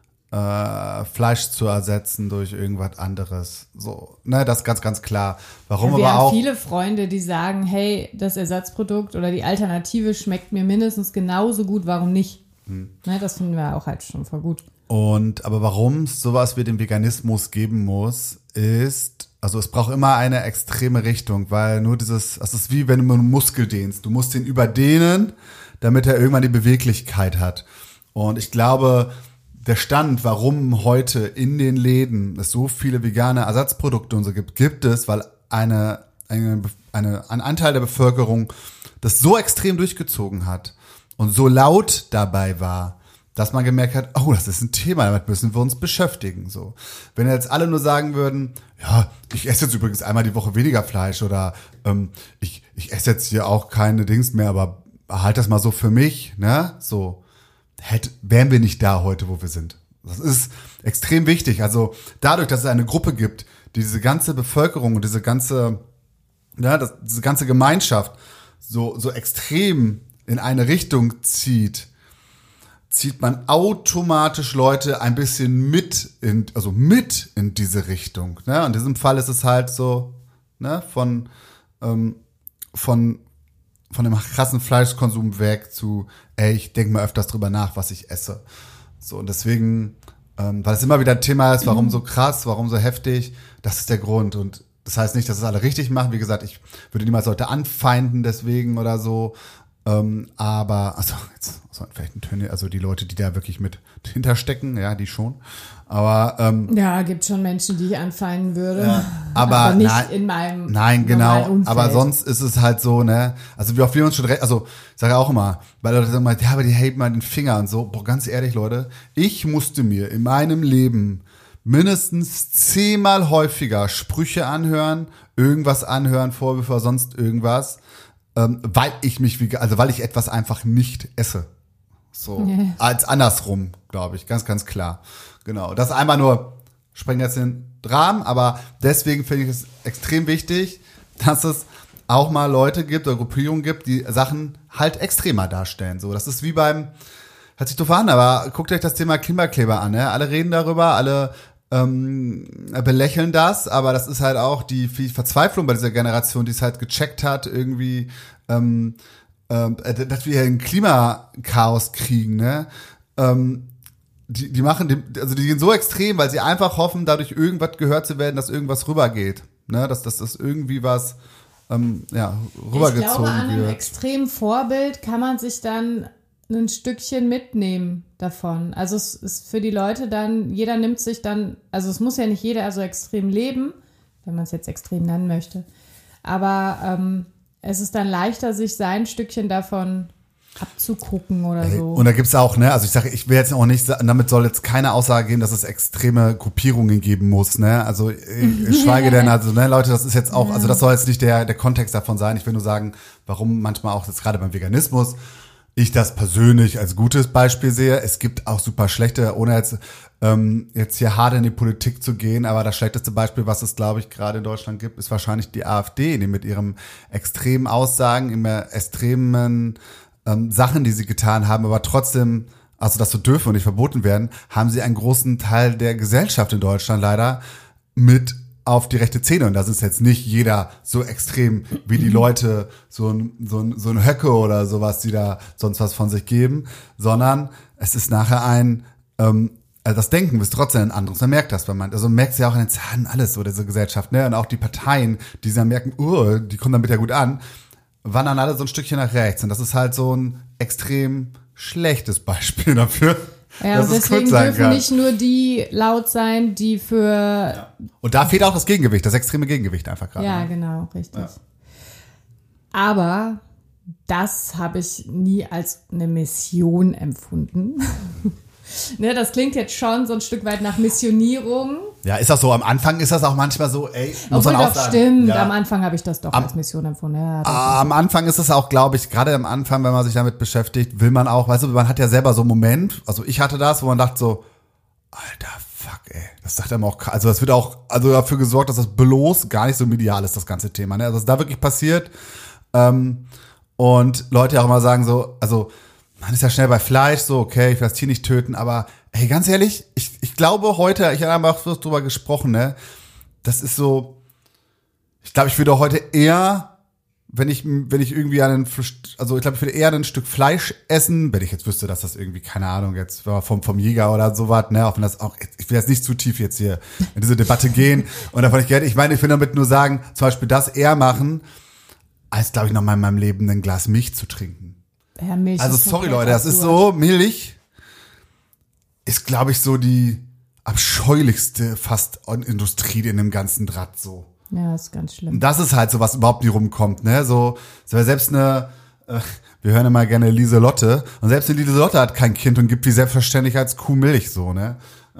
äh, Fleisch zu ersetzen durch irgendwas anderes. So, ne, das ist ganz, ganz klar. Warum ja, wir aber haben auch viele Freunde, die sagen, hey, das Ersatzprodukt oder die Alternative schmeckt mir mindestens genauso gut, warum nicht? Hm. Ne, das finden wir auch halt schon voll gut. Und aber warum es sowas wie den Veganismus geben muss, ist, also es braucht immer eine extreme Richtung, weil nur dieses, das ist wie wenn du einen Muskel dehnst. Du musst ihn überdehnen, damit er irgendwann die Beweglichkeit hat. Und ich glaube, der Stand, warum heute in den Läden es so viele vegane Ersatzprodukte und so gibt, gibt es, weil eine, eine, eine, ein Anteil der Bevölkerung das so extrem durchgezogen hat und so laut dabei war, dass man gemerkt hat, oh, das ist ein Thema, damit müssen wir uns beschäftigen. So, wenn jetzt alle nur sagen würden, ja, ich esse jetzt übrigens einmal die Woche weniger Fleisch oder ähm, ich, ich esse jetzt hier auch keine Dings mehr, aber halt das mal so für mich, ne? So, hätte, wären wir nicht da heute, wo wir sind. Das ist extrem wichtig. Also dadurch, dass es eine Gruppe gibt, die diese ganze Bevölkerung und diese ganze, ja, das, diese ganze Gemeinschaft so, so extrem in eine Richtung zieht, zieht man automatisch Leute ein bisschen mit in, also mit in diese Richtung. Ne? In diesem Fall ist es halt so, ne, von, ähm, von, von dem krassen Fleischkonsum weg zu, ey, ich denke mal öfters drüber nach, was ich esse. So, und deswegen, ähm, weil es immer wieder ein Thema ist, warum so krass, warum so heftig, das ist der Grund. Und das heißt nicht, dass es alle richtig machen. Wie gesagt, ich würde niemals Leute anfeinden deswegen oder so. Ähm, aber, also, jetzt so vielleicht ein Töne, also die Leute, die da wirklich mit hinterstecken, ja, die schon. Aber, ähm, ja, gibt schon Menschen, die ich anfeinden würde. Ja, aber, aber nicht nein, in meinem Nein, genau. Umfeld. Aber sonst ist es halt so, ne, also wie oft wir uns schon, re- also, ich sage auch immer, weil Leute sagen mal, ja, aber die haten mal den Finger und so. Boah, ganz ehrlich, Leute, ich musste mir in meinem Leben mindestens zehnmal häufiger Sprüche anhören, irgendwas anhören, Vorwürfe, sonst irgendwas, ähm, weil ich mich, wie, also weil ich etwas einfach nicht esse. So, nee. Als andersrum, glaube ich, ganz, ganz klar. Genau, das ist einmal nur, sprengt jetzt den Rahmen, aber deswegen finde ich es extrem wichtig, dass es auch mal Leute gibt oder Gruppierungen gibt, die Sachen halt extremer darstellen. So, das ist wie beim, hört sich doof an, aber guckt euch das Thema Klimakleber an, ne? Alle reden darüber, alle ähm, belächeln das, aber das ist halt auch die, die Verzweiflung bei dieser Generation, die es halt gecheckt hat, irgendwie, ähm, ähm, dass wir ein Klimakaos kriegen, ne? Ähm, die, die machen, die, also die gehen so extrem, weil sie einfach hoffen, dadurch irgendwas gehört zu werden, dass irgendwas rübergeht, ne? Dass, dass das irgendwie was, ähm, ja, rübergezogen wird. Ich glaube, an einem extremen Vorbild kann man sich dann ein Stückchen mitnehmen davon. Also es ist für die Leute dann, jeder nimmt sich dann, also es muss ja nicht jeder so extrem leben, wenn man es jetzt extrem nennen möchte, aber ähm, es ist dann leichter, sich sein Stückchen davon abzugucken oder so. Und da gibt's auch, ne, also ich sage, ich will jetzt auch nicht, damit soll jetzt keine Aussage geben, dass es extreme Gruppierungen geben muss, ne, also ich schweige denn, also, ne, Leute, das ist jetzt auch, also das soll jetzt nicht der, der Kontext davon sein, ich will nur sagen, warum manchmal auch jetzt gerade beim Veganismus ich das persönlich als gutes Beispiel sehe. Es gibt auch super schlechte, ohne jetzt ähm, jetzt hier hart in die Politik zu gehen, aber das schlechteste Beispiel, was es, glaube ich, gerade in Deutschland gibt, ist wahrscheinlich die AfD, die mit ihren extremen Aussagen, immer extremen ähm, Sachen, die sie getan haben, aber trotzdem, also das so dürfen und nicht verboten werden, haben sie einen großen Teil der Gesellschaft in Deutschland leider mit auf die rechte Szene. Und das ist jetzt nicht jeder so extrem wie die Leute, so ein, so ein, so ein Höcke oder sowas, die da sonst was von sich geben, sondern es ist nachher ein, ähm, also das Denken ist trotzdem ein anderes. Man merkt das, wenn man, also man merkt es ja auch in den Zahlen alles, so diese Gesellschaft, ne? Und auch die Parteien, die dann merken, uh, die kommen damit ja gut an, wandern alle so ein Stückchen nach rechts. Und das ist halt so ein extrem schlechtes Beispiel dafür. Ja, und deswegen dürfen kann. nicht nur die laut sein, die für... Ja. Und da fehlt auch das Gegengewicht, das extreme Gegengewicht einfach gerade. Ja, ne? genau, richtig. Ja. Aber das habe ich nie als eine Mission empfunden. Ne, das klingt jetzt schon so ein Stück weit nach Missionierung. Ja, ist das so? Am Anfang ist das auch manchmal so, ey, muss Obwohl man auch doch sagen. Stimmt, ja. am Anfang habe ich das doch am, als Mission empfunden. Ja, am Anfang ist es auch, glaube ich, gerade am Anfang, wenn man sich damit beschäftigt, will man auch, weißt du, man hat ja selber so einen Moment, also ich hatte das, wo man dachte so, alter Fuck, ey, das sagt einem auch, also das wird auch also dafür gesorgt, dass das bloß gar nicht so medial ist, das ganze Thema, ne? Also was da wirklich passiert, ähm, und Leute auch immer sagen so, also man ist ja schnell bei Fleisch, so, okay, ich will das Tier nicht töten, aber hey, ganz ehrlich, ich, ich glaube heute, ich habe auch drüber gesprochen, ne, das ist so, ich glaube, ich würde heute eher, wenn ich, wenn ich irgendwie einen, also ich glaube, ich würde eher ein Stück Fleisch essen, wenn ich jetzt wüsste, dass das irgendwie, keine Ahnung, jetzt vom, vom Jäger oder sowas, ne, auch wenn das auch, ich will jetzt nicht zu tief jetzt hier in diese Debatte gehen und davon nicht Geld, ich meine, ich will damit nur sagen, zum Beispiel das eher machen, als, glaube ich, noch mal in meinem Leben ein Glas Milch zu trinken. Ja, Milch also sorry Leute, das ist so, Milch ist, glaube ich, so die abscheulichste fast Industrie in dem ganzen Draht so. Ja, ist ganz schlimm. Und das ist halt so, was überhaupt nie rumkommt, ne? So, selbst eine, äh, wir hören immer gerne Lieselotte, und selbst eine Lieselotte hat kein Kind und gibt die selbstverständlich als Kuh Milch so, ne?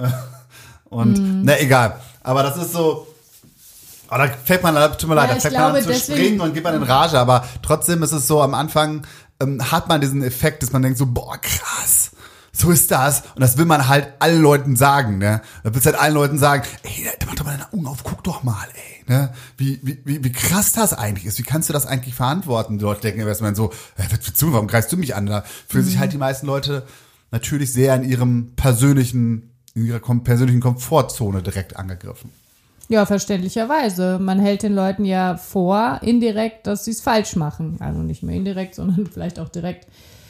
Und, mm. ne, egal. Aber das ist so, oh, da fällt man, tut mir leid, ja, da fällt glaube, man an zu springen und geht man in Rage, aber trotzdem ist es so, am Anfang ähm, hat man diesen Effekt, dass man denkt so, boah, krass, so ist das. Und das will man halt allen Leuten sagen, ne? Da willst du halt allen Leuten sagen, ey, mach doch mal deine Augen auf, guck doch mal, ey, ne? Wie, wie, wie, wie krass das eigentlich ist, wie kannst du das eigentlich verantworten? Die Leute denken erstmal so, hey, warum greifst du mich an? Da fühlen mhm. sich halt die meisten Leute natürlich sehr in ihrem persönlichen, in ihrer persönlichen Komfortzone direkt angegriffen. Ja, verständlicherweise. Man hält den Leuten ja vor, indirekt, dass sie es falsch machen. Also nicht mehr indirekt, sondern vielleicht auch direkt.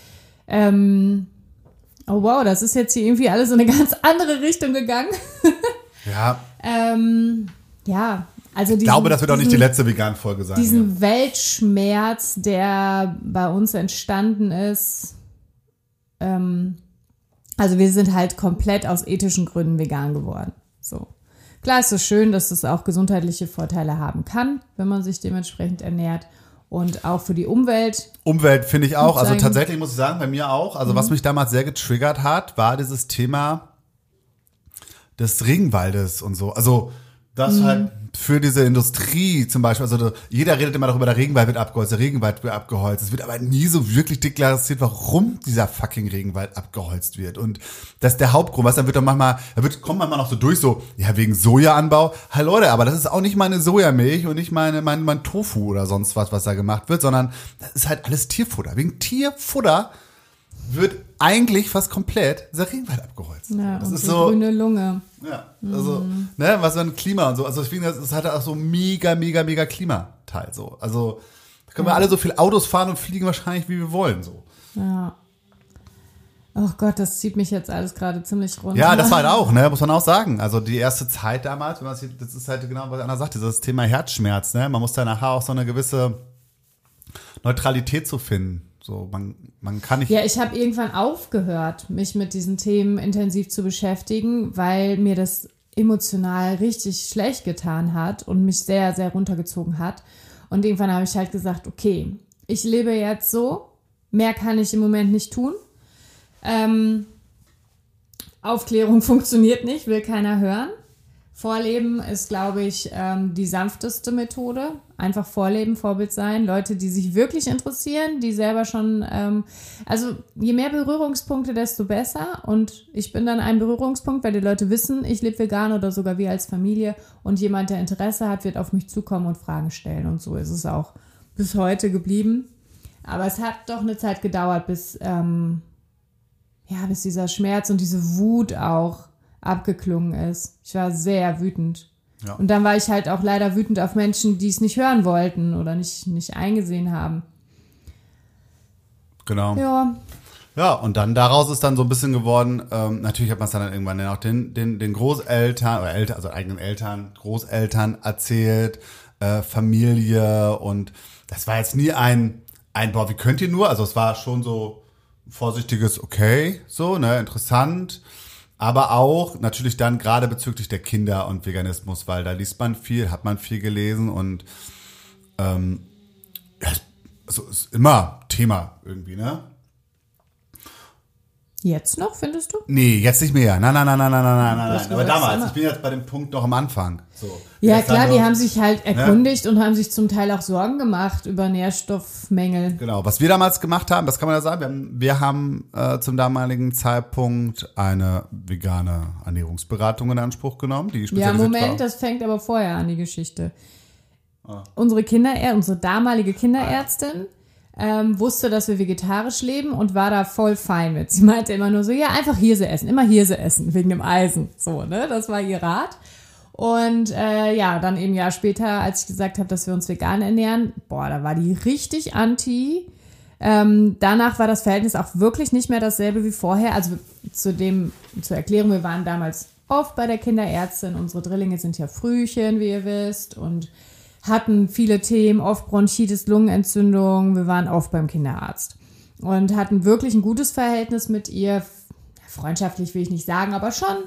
Ähm, oh wow, das ist jetzt hier irgendwie alles in eine ganz andere Richtung gegangen. Ja. ähm, ja, also diesen, ich glaube, das wird auch nicht die letzte Vegan-Folge sein. Diesen ja. Weltschmerz, der bei uns entstanden ist, ähm, also wir sind halt komplett aus ethischen Gründen vegan geworden. So. Klar ist es schön, dass es auch gesundheitliche Vorteile haben kann, wenn man sich dementsprechend ernährt. Und auch für die Umwelt. Umwelt finde ich auch. Also tatsächlich muss ich sagen, bei mir auch. Also mhm. was mich damals sehr getriggert hat, war dieses Thema des Regenwaldes und so. Also das mhm. halt für diese Industrie zum Beispiel, also jeder redet immer darüber, der Regenwald wird abgeholzt, der Regenwald wird abgeholzt. Es wird aber nie so wirklich deklariert, warum dieser fucking Regenwald abgeholzt wird. Und das ist der Hauptgrund. Was dann wird doch manchmal, da wird, kommt manchmal noch so durch, so, ja, wegen Sojaanbau. Hey Leute, aber das ist auch nicht meine Sojamilch und nicht meine, mein, mein Tofu oder sonst was, was da gemacht wird, sondern das ist halt alles Tierfutter. Wegen Tierfutter wird eigentlich fast komplett dieser Regenwald abgeholzt. Ja, das und ist die so grüne Lunge. Ja, also, mhm. ne, was dann Klima und so. Also ich finde, das hat auch so mega, mega, mega Klimateil so. Also da können ja. wir alle so viel Autos fahren und fliegen wahrscheinlich, wie wir wollen so. Ja. Oh Gott, das zieht mich jetzt alles gerade ziemlich runter. Ja, das war halt auch, ne, muss man auch sagen. Also die erste Zeit damals, wenn man sieht, das ist halt genau, was Anna sagt, dieses Thema Herzschmerz, ne. Man muss da nachher auch so eine gewisse Neutralität zu finden. So, man, man kann nicht. Ja, ich habe irgendwann aufgehört, mich mit diesen Themen intensiv zu beschäftigen, weil mir das emotional richtig schlecht getan hat und mich sehr, sehr runtergezogen hat. Und irgendwann habe ich halt gesagt, okay, ich lebe jetzt so, mehr kann ich im Moment nicht tun. Ähm, Aufklärung funktioniert nicht, will keiner hören. Vorleben ist, glaube ich, ähm, die sanfteste Methode. Einfach vorleben, Vorbild sein. Leute, die sich wirklich interessieren, die selber schon, ähm, also je mehr Berührungspunkte, desto besser. Und ich bin dann ein Berührungspunkt, weil die Leute wissen, ich lebe vegan oder sogar wir als Familie. Und jemand, der Interesse hat, wird auf mich zukommen und Fragen stellen. Und so ist es auch bis heute geblieben. Aber es hat doch eine Zeit gedauert, bis, ähm, ja, bis dieser Schmerz und diese Wut auch abgeklungen ist. Ich war sehr wütend. Ja. Und dann war ich halt auch leider wütend auf Menschen, die es nicht hören wollten oder nicht, nicht eingesehen haben. Genau. Ja. Ja, und dann daraus ist dann so ein bisschen geworden, ähm, natürlich hat man es dann irgendwann auch den, den, den Großeltern oder Eltern, also eigenen Eltern, Großeltern erzählt, äh, Familie, und das war jetzt nie ein, ein, boah, wie könnt ihr nur? Also es war schon so vorsichtiges, okay, so, ne, interessant. Aber auch natürlich dann gerade bezüglich der Kinder und Veganismus, weil da liest man viel, hat man viel gelesen und ähm, ja, also ist immer Thema irgendwie, ne? Jetzt noch, findest du? Nee, jetzt nicht mehr. Nein, nein, nein, nein, nein, nein, nein, Das nein. Aber war das damals, immer. ich bin jetzt bei dem Punkt noch am Anfang. So. Ja, Jetzt klar, dann die so- haben sich halt erkundigt und haben sich zum Teil auch Sorgen gemacht über Nährstoffmängel. Genau, was wir damals gemacht haben, das kann man ja sagen, wir haben, wir haben äh, zum damaligen Zeitpunkt eine vegane Ernährungsberatung in Anspruch genommen, die Ja, spezialisiert Moment, war. das fängt aber vorher an, die Geschichte. Unsere Kinderärztin, unsere damalige Kinderärztin ähm, wusste, dass wir vegetarisch leben und war da voll fein mit. Sie meinte immer nur so, ja, einfach Hirse essen, immer Hirse essen, wegen dem Eisen. So, ne, das war ihr Rat. Und äh, ja, dann eben ein Jahr später, als ich gesagt habe, dass wir uns vegan ernähren, boah, da war die richtig anti. Ähm, danach war das Verhältnis auch wirklich nicht mehr dasselbe wie vorher. Also zu dem, zur Erklärung, wir waren damals oft bei der Kinderärztin. Unsere Drillinge sind ja Frühchen, wie ihr wisst, und hatten viele Themen, oft Bronchitis, Lungenentzündung. Wir waren oft beim Kinderarzt und hatten wirklich ein gutes Verhältnis mit ihr. Freundschaftlich will ich nicht sagen, aber schon,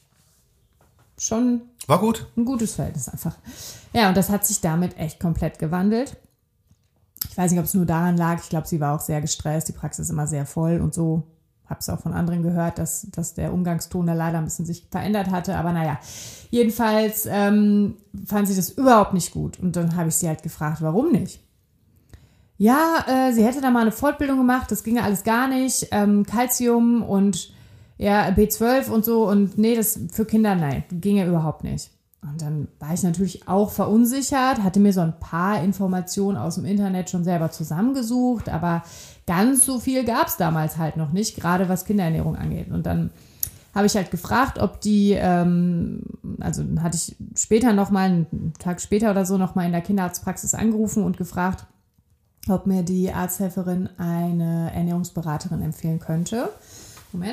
schon War gut. ein gutes Verhältnis einfach. Ja, und das hat sich damit echt komplett gewandelt. Ich weiß nicht, ob es nur daran lag. Ich glaube, sie war auch sehr gestresst. Die Praxis ist immer sehr voll und so. Habe es auch von anderen gehört, dass, dass der Umgangston da leider ein bisschen sich verändert hatte. Aber naja, jedenfalls ähm, fand sie das überhaupt nicht gut. Und dann habe ich sie halt gefragt, warum nicht? Ja, äh, sie hätte da mal eine Fortbildung gemacht. Das ginge alles gar nicht. Ähm, Calcium und ja, B zwölf und so. Und nee, das für Kinder, nein, ginge überhaupt nicht. Und dann war ich natürlich auch verunsichert, hatte mir so ein paar Informationen aus dem Internet schon selber zusammengesucht, aber ganz so viel gab es damals halt noch nicht, gerade was Kinderernährung angeht. Und dann habe ich halt gefragt, ob die, ähm, also dann hatte ich später nochmal, einen Tag später oder so, nochmal in der Kinderarztpraxis angerufen und gefragt, ob mir die Arzthelferin eine Ernährungsberaterin empfehlen könnte. Moment.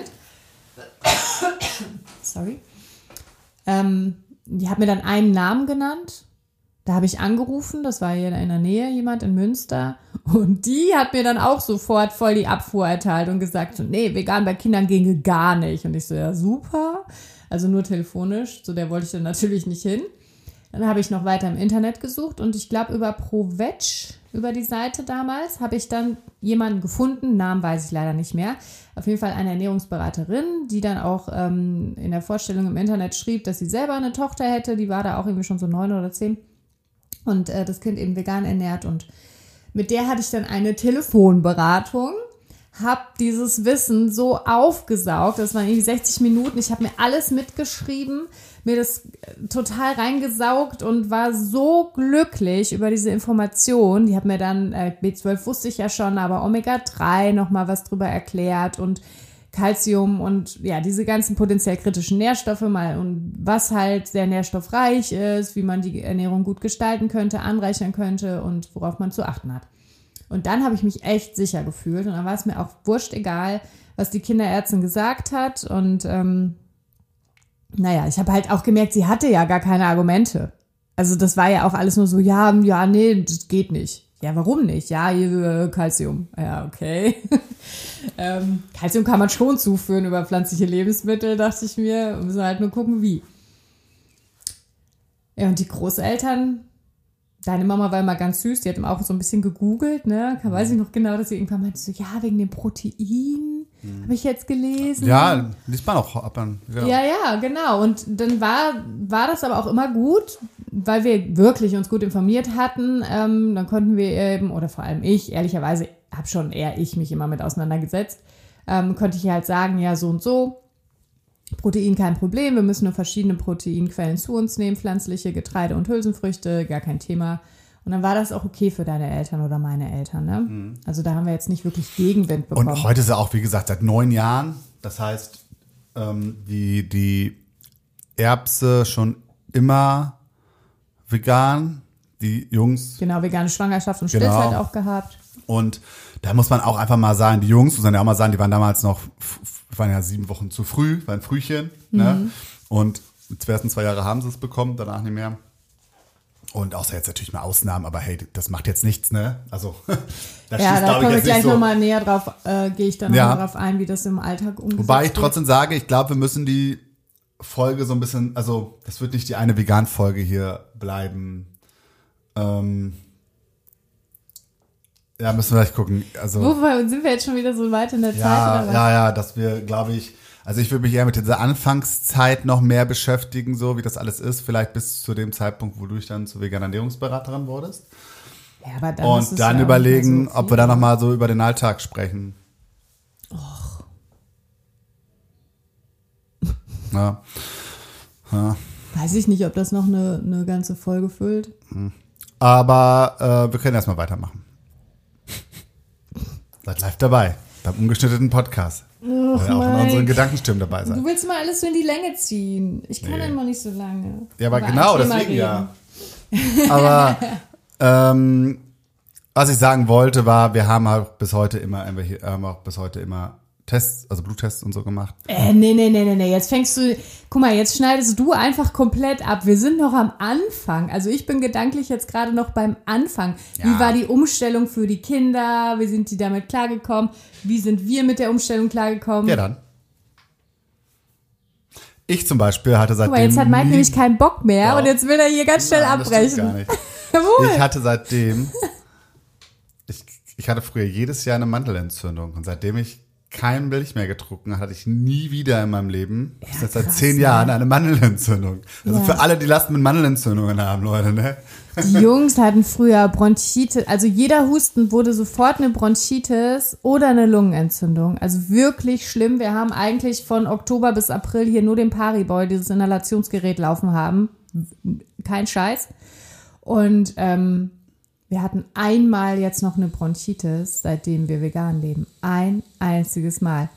Sorry. Ähm, Die hat mir dann einen Namen genannt. Da habe ich angerufen, das war hier in der Nähe jemand in Münster. Und die hat mir dann auch sofort voll die Abfuhr erteilt und gesagt, so, nee, vegan bei Kindern ginge gar nicht. Und ich so, ja super, also nur telefonisch, zu der wollte ich dann natürlich nicht hin. Dann habe ich noch weiter im Internet gesucht und ich glaube über ProVeg, über die Seite damals, habe ich dann jemanden gefunden, Namen weiß ich leider nicht mehr, auf jeden Fall eine Ernährungsberaterin, die dann auch ähm, in der Vorstellung im Internet schrieb, dass sie selber eine Tochter hätte, die war da auch irgendwie schon so neun oder zehn und äh, das Kind eben vegan ernährt und mit der hatte ich dann eine Telefonberatung, habe dieses Wissen so aufgesaugt, das waren irgendwie sechzig Minuten, ich habe mir alles mitgeschrieben, mir das total reingesaugt und war so glücklich über diese Information. Die hat mir dann, äh, B zwölf wusste ich ja schon, aber Omega drei nochmal was drüber erklärt und Calcium und ja, diese ganzen potenziell kritischen Nährstoffe mal und was halt sehr nährstoffreich ist, wie man die Ernährung gut gestalten könnte, anreichern könnte und worauf man zu achten hat. Und dann habe ich mich echt sicher gefühlt und dann war es mir auch wurscht egal, was die Kinderärztin gesagt hat und ähm, naja, ich habe halt auch gemerkt, sie hatte ja gar keine Argumente. Also das war ja auch alles nur so, ja, ja, nee, das geht nicht. Ja, warum nicht? Ja, hier, Calcium. Ja, okay. ähm, Calcium kann man schon zuführen über pflanzliche Lebensmittel, dachte ich mir. Wir müssen halt nur gucken, wie. Ja, und die Großeltern, deine Mama war immer ganz süß, die hat immer auch so ein bisschen gegoogelt, ne? Weiß ich noch genau, dass sie irgendwann meinte, so, ja, wegen dem Protein, mhm. habe ich jetzt gelesen. Ja, liest man auch ab. Genau. Ja, ja, genau. Und dann war, war das aber auch immer gut, weil wir wirklich uns gut informiert hatten. Ähm, dann konnten wir eben, oder vor allem ich, ehrlicherweise habe schon eher ich mich immer mit auseinandergesetzt, ähm, konnte ich halt sagen, ja, so und so, Protein kein Problem, wir müssen nur verschiedene Proteinquellen zu uns nehmen, pflanzliche, Getreide und Hülsenfrüchte, gar kein Thema. Und dann war das auch okay für deine Eltern oder meine Eltern, ne? Mhm. Also da haben wir jetzt nicht wirklich Gegenwind bekommen. Und heute ist er auch, wie gesagt, seit neun Jahren. Das heißt, ähm, die, die Erbse schon immer vegan, die Jungs. Genau, vegane Schwangerschaft und Genau. Stillzeit auch gehabt. Und da muss man auch einfach mal sagen, die Jungs, muss man ja auch mal sagen, die waren damals noch, waren ja sieben Wochen zu früh, waren Frühchen. Mhm. Ne? Und die ersten zwei Jahre haben sie es bekommen, danach nicht mehr. Und außer jetzt natürlich mal Ausnahmen, aber hey, das macht jetzt nichts, ne? Also, da ja, da kommen wir gleich so. nochmal näher drauf, äh, gehe ich dann ja. nochmal drauf ein, wie das im Alltag umgesetzt wird. Wobei ich trotzdem sage, ich glaube, wir müssen die Folge so ein bisschen, also, das wird nicht die eine Vegan-Folge hier bleiben. Ähm, ja, müssen wir gleich gucken. Also, Wo sind wir jetzt schon wieder so weit in der ja, Zeit? Oder was? Ja, ja, dass wir, glaube ich, also ich würde mich eher mit dieser Anfangszeit noch mehr beschäftigen, so wie das alles ist, vielleicht bis zu dem Zeitpunkt, wo du dann zur veganen Ernährungsberaterin wurdest. Ja, aber dann Und ist es dann ja überlegen, so ob wir da nochmal so über den Alltag sprechen. Och. Ja. Ja. Weiß ich nicht, ob das noch eine, eine ganze Folge füllt. Aber äh, wir können erstmal weitermachen. Seid live dabei beim ungeschnittenen Podcast. Och, Weil ihr auch in Mike. unseren Gedankenstimmen dabei seid. Du willst mal alles so in die Länge ziehen. Ich kann Nee. immer nicht so lange. Ja, aber Über genau, ein Thema deswegen reden. ja. Aber ähm, was ich sagen wollte, war, wir haben halt bis heute immer, haben auch bis heute immer Tests, also Bluttests und so gemacht. Äh, nee, nee, nee, nee, nee. Jetzt fängst du, guck mal, jetzt schneidest du einfach komplett ab. Wir sind noch am Anfang. Also ich bin gedanklich jetzt gerade noch beim Anfang. Wie Ja. war die Umstellung für die Kinder? Wie sind die damit klargekommen? Wie sind wir mit der Umstellung klargekommen? Ja, dann. Ich zum Beispiel hatte seitdem Guck mal, jetzt hat Mike nie, nämlich keinen Bock mehr Doch. und jetzt will er hier ganz schnell Nein, das stimmt abbrechen. gar nicht. Jawohl. Ich hatte seitdem, ich, ich hatte früher jedes Jahr eine Mandelentzündung und seitdem ich keine Milch mehr getrunken habe, hatte ich nie wieder in meinem Leben, Ja, das ist seit krass, zehn ne? Jahren, eine Mandelentzündung. Also Ja. für alle, die Last mit Mandelentzündungen haben, Leute, ne? Die Jungs hatten früher Bronchitis, also jeder Husten wurde sofort eine Bronchitis oder eine Lungenentzündung. Also wirklich schlimm. Wir haben eigentlich von Oktober bis April hier nur den Pariboy, dieses Inhalationsgerät laufen haben. Kein Scheiß. Und ähm, wir hatten einmal jetzt noch eine Bronchitis, seitdem wir vegan leben. Ein einziges Mal.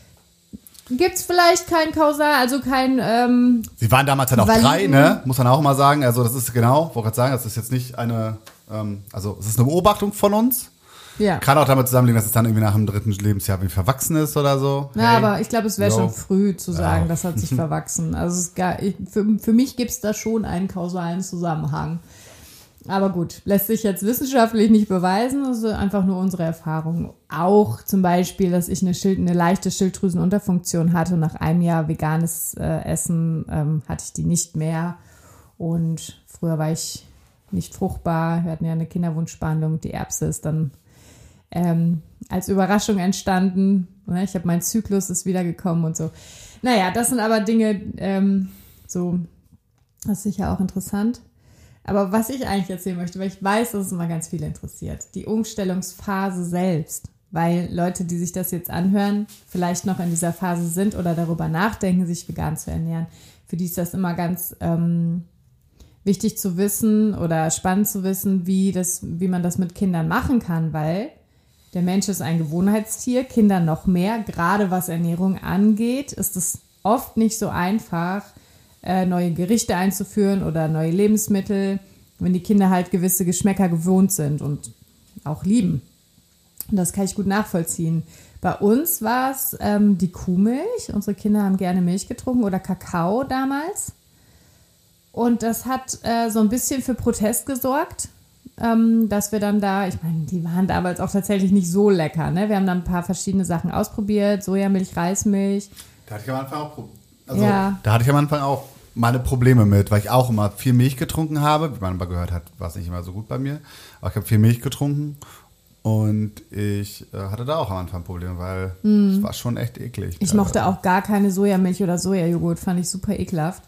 Gibt's vielleicht kein Kausal, also kein ähm, Sie waren damals halt auch Validen. drei, ne? Muss man auch mal sagen. Also das ist genau, wollte gerade sagen, das ist jetzt nicht eine, ähm, also es ist eine Beobachtung von uns. ja. Kann auch damit zusammenliegen, dass es dann irgendwie nach dem dritten Lebensjahr wie verwachsen ist oder so. Ja, Hey. aber ich glaube, es wäre Jo. schon früh zu sagen, Ja. das hat sich verwachsen. Also es ist gar, ich, für, für mich gibt es da schon einen kausalen Zusammenhang. Aber gut, lässt sich jetzt wissenschaftlich nicht beweisen, das ist einfach nur unsere Erfahrung. Auch zum Beispiel, dass ich eine, Schild, eine leichte Schilddrüsenunterfunktion hatte und nach einem Jahr veganes äh, Essen ähm, hatte ich die nicht mehr. Und früher war ich nicht fruchtbar, wir hatten ja eine Kinderwunschbehandlung, die Erbse ist dann ähm, als Überraschung entstanden. Ne? Ich habe meinen Zyklus ist wiedergekommen und so. Naja, das sind aber Dinge, ähm, so, das ist sicher auch interessant. Aber was ich eigentlich erzählen möchte, weil ich weiß, dass es immer ganz viele interessiert, die Umstellungsphase selbst. Weil Leute, die sich das jetzt anhören, vielleicht noch in dieser Phase sind oder darüber nachdenken, sich vegan zu ernähren. Für die ist das immer ganz ähm, wichtig zu wissen oder spannend zu wissen, wie, das, wie man das mit Kindern machen kann, weil der Mensch ist ein Gewohnheitstier, Kinder noch mehr. Gerade was Ernährung angeht, ist es oft nicht so einfach, neue Gerichte einzuführen oder neue Lebensmittel, wenn die Kinder halt gewisse Geschmäcker gewohnt sind und auch lieben. Und das kann ich gut nachvollziehen. Bei uns war es ähm, die Kuhmilch. Unsere Kinder haben gerne Milch getrunken oder Kakao damals. Und das hat äh, so ein bisschen für Protest gesorgt, ähm, dass wir dann da, ich meine, die waren damals auch tatsächlich nicht so lecker. Ne? Wir haben dann ein paar verschiedene Sachen ausprobiert, Sojamilch, Reismilch. Da hatte ich am Anfang auch, also, Ja. da hatte ich am Anfang auch meine Probleme mit, weil ich auch immer viel Milch getrunken habe. Wie man aber gehört hat, war es nicht immer so gut bei mir. Aber ich habe viel Milch getrunken und ich äh, hatte da auch am Anfang Probleme, weil es mm. war schon echt eklig. Ich mochte auch gar keine Sojamilch oder Sojajoghurt, fand ich super ekelhaft.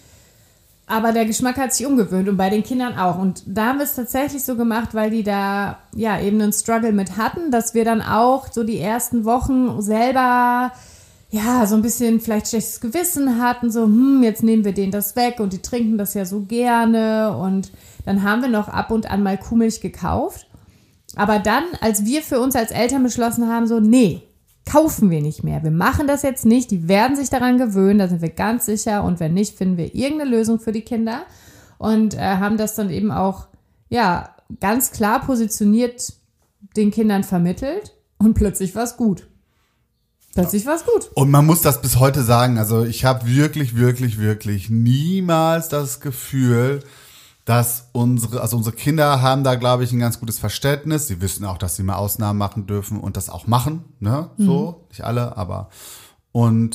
Aber der Geschmack hat sich umgewöhnt und bei den Kindern auch. Und da haben wir es tatsächlich so gemacht, weil die da ja eben einen Struggle mit hatten, dass wir dann auch so die ersten Wochen selber ja, so ein bisschen vielleicht schlechtes Gewissen hatten, so, hm, jetzt nehmen wir denen das weg und die trinken das ja so gerne und dann haben wir noch ab und an mal Kuhmilch gekauft. Aber dann, als wir für uns als Eltern beschlossen haben, so, nee, kaufen wir nicht mehr. Wir machen das jetzt nicht, die werden sich daran gewöhnen, da sind wir ganz sicher und wenn nicht, finden wir irgendeine Lösung für die Kinder. und äh, haben das dann eben auch, ja, ganz klar positioniert den Kindern vermittelt und plötzlich war es gut. Plötzlich war es gut. Und man muss das bis heute sagen, also ich habe wirklich, wirklich, wirklich niemals das Gefühl, dass unsere, also unsere Kinder haben da, glaube ich, ein ganz gutes Verständnis. Sie wissen auch, dass sie mal Ausnahmen machen dürfen und das auch machen, ne? So, mhm. Nicht alle, aber und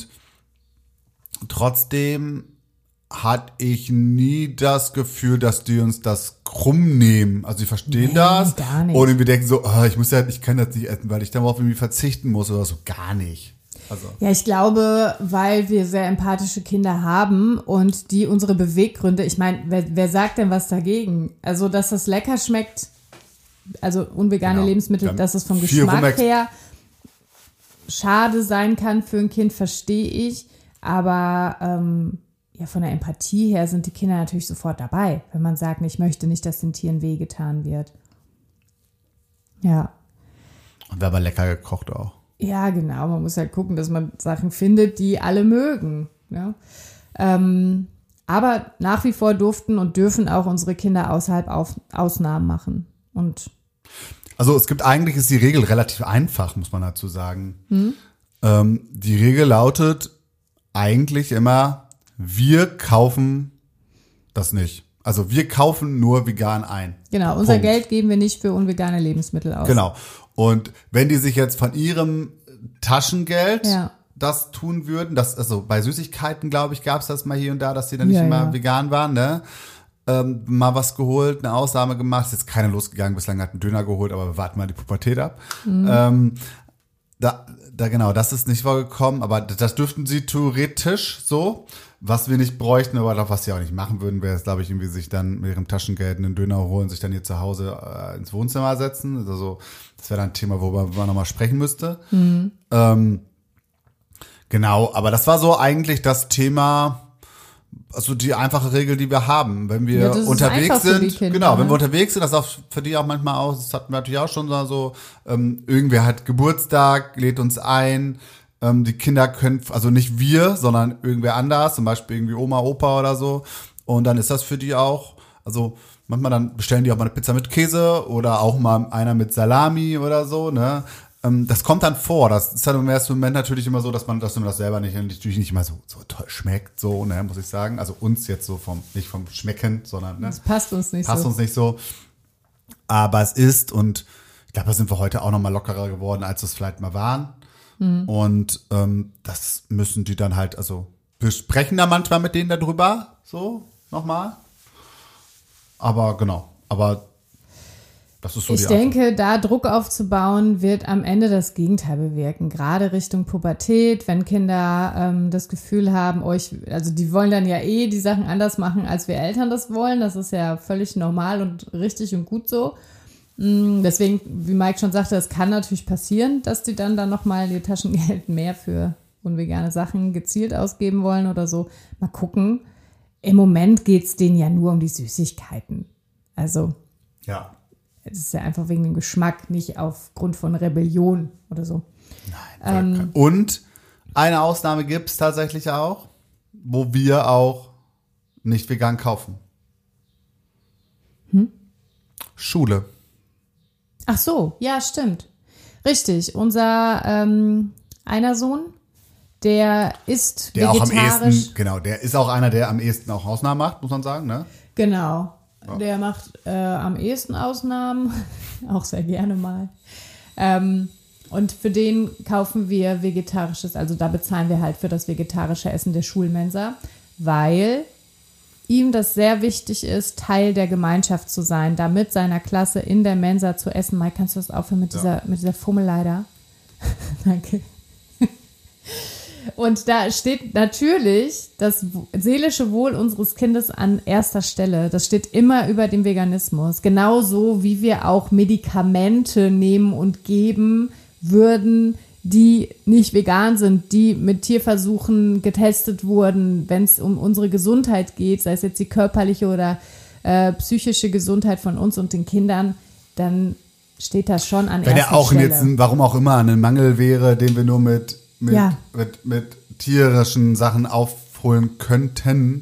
trotzdem hatte ich nie das Gefühl, dass die uns das krumm nehmen. Also sie verstehen nee, das gar nicht. Und wir denken so, oh, ich muss ja, ich kann das nicht essen, weil ich darauf irgendwie verzichten muss oder so. Gar nicht. Also. Ja, ich glaube, weil wir sehr empathische Kinder haben und die unsere Beweggründe, ich meine, wer, wer sagt denn was dagegen? Also, dass das lecker schmeckt, also unvegane genau. Lebensmittel, dass es vom Geschmack her schade sein kann für ein Kind, verstehe ich. Aber ähm, ja, von der Empathie her sind die Kinder natürlich sofort dabei, wenn man sagt, ich möchte nicht, dass den Tieren wehgetan wird. Ja. Und wäre aber lecker gekocht auch. Ja, genau. Man muss halt gucken, dass man Sachen findet, die alle mögen. Ja? Ähm, aber nach wie vor durften und dürfen auch unsere Kinder außerhalb auf, Ausnahmen machen. Und also es gibt eigentlich, ist die Regel relativ einfach, muss man dazu sagen. Hm? Ähm, die Regel lautet eigentlich immer, wir kaufen das nicht. Also wir kaufen nur vegan ein. Genau, unser Punkt. Geld geben wir nicht für unvegane Lebensmittel aus. Genau. Und wenn die sich jetzt von ihrem Taschengeld ja. das tun würden, das, also bei Süßigkeiten, glaube ich, gab es das mal hier und da, dass die dann nicht ja, immer ja. vegan waren, ne? Ähm, mal was geholt, eine Ausnahme gemacht, ist jetzt keiner losgegangen, bislang hat einen Döner geholt, aber wir warten mal die Pubertät ab. Mhm. Ähm, da, da genau, das ist nicht vorgekommen, aber das dürften sie theoretisch so. Was wir nicht bräuchten, aber was sie auch nicht machen würden, wäre es, glaube ich, irgendwie sich dann mit ihrem Taschengeld einen Döner holen, sich dann hier zu Hause äh, ins Wohnzimmer setzen. Also das wäre dann ein Thema, worüber man nochmal sprechen müsste. Mhm. Ähm, genau, aber das war so eigentlich das Thema, also die einfache Regel, die wir haben, wenn wir ja, unterwegs sind. Kinder, genau, ne? Wenn wir unterwegs sind, das ist auch für die auch manchmal aus, das hatten wir natürlich auch schon so, ähm, irgendwer hat Geburtstag, lädt uns ein. Ähm, die Kinder können, also nicht wir, sondern irgendwer anders, zum Beispiel irgendwie Oma, Opa oder so. Und dann ist das für die auch, also manchmal dann bestellen die auch mal eine Pizza mit Käse oder auch mal einer mit Salami oder so, ne? Ähm, das kommt dann vor. Das ist dann im ersten Moment natürlich immer so, dass man, dass man das selber nicht, natürlich nicht immer so, so toll schmeckt, so, ne, muss ich sagen. Also uns jetzt so vom, nicht vom Schmecken, sondern, ne? Das passt uns nicht passt so. Passt uns nicht so. Aber es ist, und ich glaube, da sind wir heute auch noch mal lockerer geworden, als es vielleicht mal waren. Mhm. Und ähm, das müssen die dann halt, also wir sprechen da manchmal mit denen darüber, so nochmal. Aber genau, aber das ist so ich die denke, Antwort. Da Druck aufzubauen, wird am Ende das Gegenteil bewirken. Gerade Richtung Pubertät, wenn Kinder ähm, das Gefühl haben, euch, also die wollen dann ja eh die Sachen anders machen, als wir Eltern das wollen. Das ist ja völlig normal und richtig und gut so. Deswegen, wie Mike schon sagte, es kann natürlich passieren, dass die dann dann nochmal ihr Taschengeld mehr für unvegane Sachen gezielt ausgeben wollen oder so. Mal gucken. Im Moment geht es denen ja nur um die Süßigkeiten. Also, ja. Es ist ja einfach wegen dem Geschmack, nicht aufgrund von Rebellion oder so. Nein. Ähm, und eine Ausnahme gibt es tatsächlich auch, wo wir auch nicht vegan kaufen. Hm? Schule. Ach so, ja, stimmt. Richtig, unser ähm, einer Sohn, der ist der vegetarisch. Auch am ehesten, genau, der ist auch einer, der am ehesten auch Ausnahmen macht, muss man sagen, ne? Genau, ja. Der macht äh, am ehesten Ausnahmen, auch sehr gerne mal. Ähm, und für den kaufen wir vegetarisches, also da bezahlen wir halt für das vegetarische Essen der Schulmensa, weil ihm das sehr wichtig ist, Teil der Gemeinschaft zu sein, da mit seiner Klasse in der Mensa zu essen. Mike, kannst du das aufhören mit dieser, ja. mit dieser Fummel da? Danke. Und da steht natürlich das seelische Wohl unseres Kindes an erster Stelle. Das steht immer über dem Veganismus. Genauso wie wir auch Medikamente nehmen und geben würden, die nicht vegan sind, die mit Tierversuchen getestet wurden, wenn es um unsere Gesundheit geht, sei es jetzt die körperliche oder äh, psychische Gesundheit von uns und den Kindern, dann steht das schon an Wenn erster er auch Stelle. jetzt, warum auch immer, ein Mangel wäre, den wir nur mit, mit, ja. mit, mit tierischen Sachen aufholen könnten,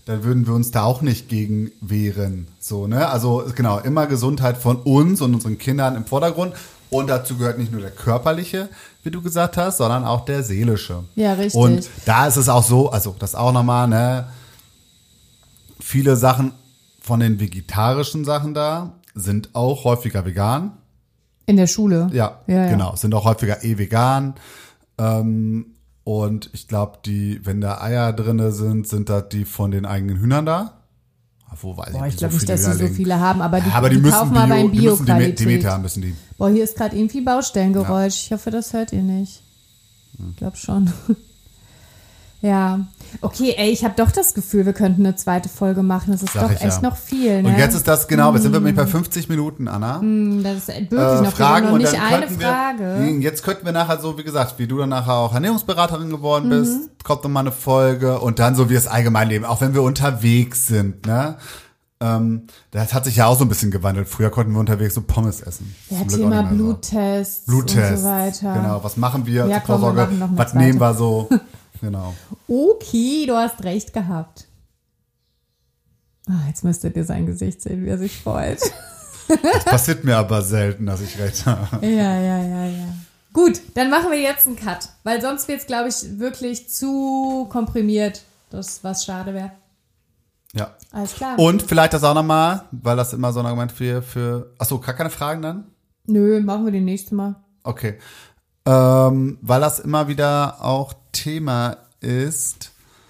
dann würden wir uns da auch nicht gegen wehren. So, ne? Also genau, immer Gesundheit von uns und unseren Kindern im Vordergrund. Und dazu gehört nicht nur der körperliche, wie du gesagt hast, sondern auch der seelische. Ja, richtig. Und da ist es auch so, also das auch nochmal, ne? Viele Sachen von den vegetarischen Sachen da sind auch häufiger vegan. In der Schule? Ja, ja genau. Ja. Sind auch häufiger eh vegan. Ähm, und ich glaube, die, wenn da Eier drin sind, sind das die von den eigenen Hühnern da. Wo weiß Boah, ich, ich glaube so nicht, dass sie Hühner so legen. viele haben, aber die, Ja, aber die, die müssen kaufen Bio, aber in die müssen Deme- Bio-Qualität. Demeter müssen die. Boah, hier ist gerade irgendwie Baustellengeräusch. Ich hoffe, das hört ihr nicht. Ich glaube schon. Ja. Okay, ey, ich habe doch das Gefühl, wir könnten eine zweite Folge machen. Das ist Sag doch ich echt ja. noch viel, ne? Und jetzt ist das, genau, jetzt sind wir nämlich bei fünfzig Minuten, Anna. Das ist wirklich Äh, noch, Fragen wir haben und noch dann nicht eine könnten Frage. wir, jetzt könnten wir nachher so, wie gesagt, wie du dann nachher auch Ernährungsberaterin geworden Mhm. bist, kommt nochmal eine Folge und dann so wie es allgemein leben, auch wenn wir unterwegs sind, ne? Ähm, das hat sich ja auch so ein bisschen gewandelt. Früher konnten wir unterwegs so Pommes essen. Ja, Zum Glück auch Thema nicht mehr so. Bluttests Bluttests, und so weiter. genau. Was machen wir Ja, zur komm, wir Vorsorge? machen noch eine Was zweite. nehmen wir so? Genau. Okay, du hast recht gehabt. Ah, jetzt müsstet ihr sein Gesicht sehen, wie er sich freut. Das passiert mir aber selten, dass ich recht habe. Ja, ja, ja, ja. Gut, dann machen wir jetzt einen Cut, weil sonst wird es, glaube ich, wirklich zu komprimiert, das was schade wäre. Ja. Alles klar. Und vielleicht das auch nochmal, weil das immer so ein Argument für, für achso, gar keine Fragen dann? Nö, machen wir den nächsten Mal. Okay. Ähm, weil das immer wieder auch Thema ist.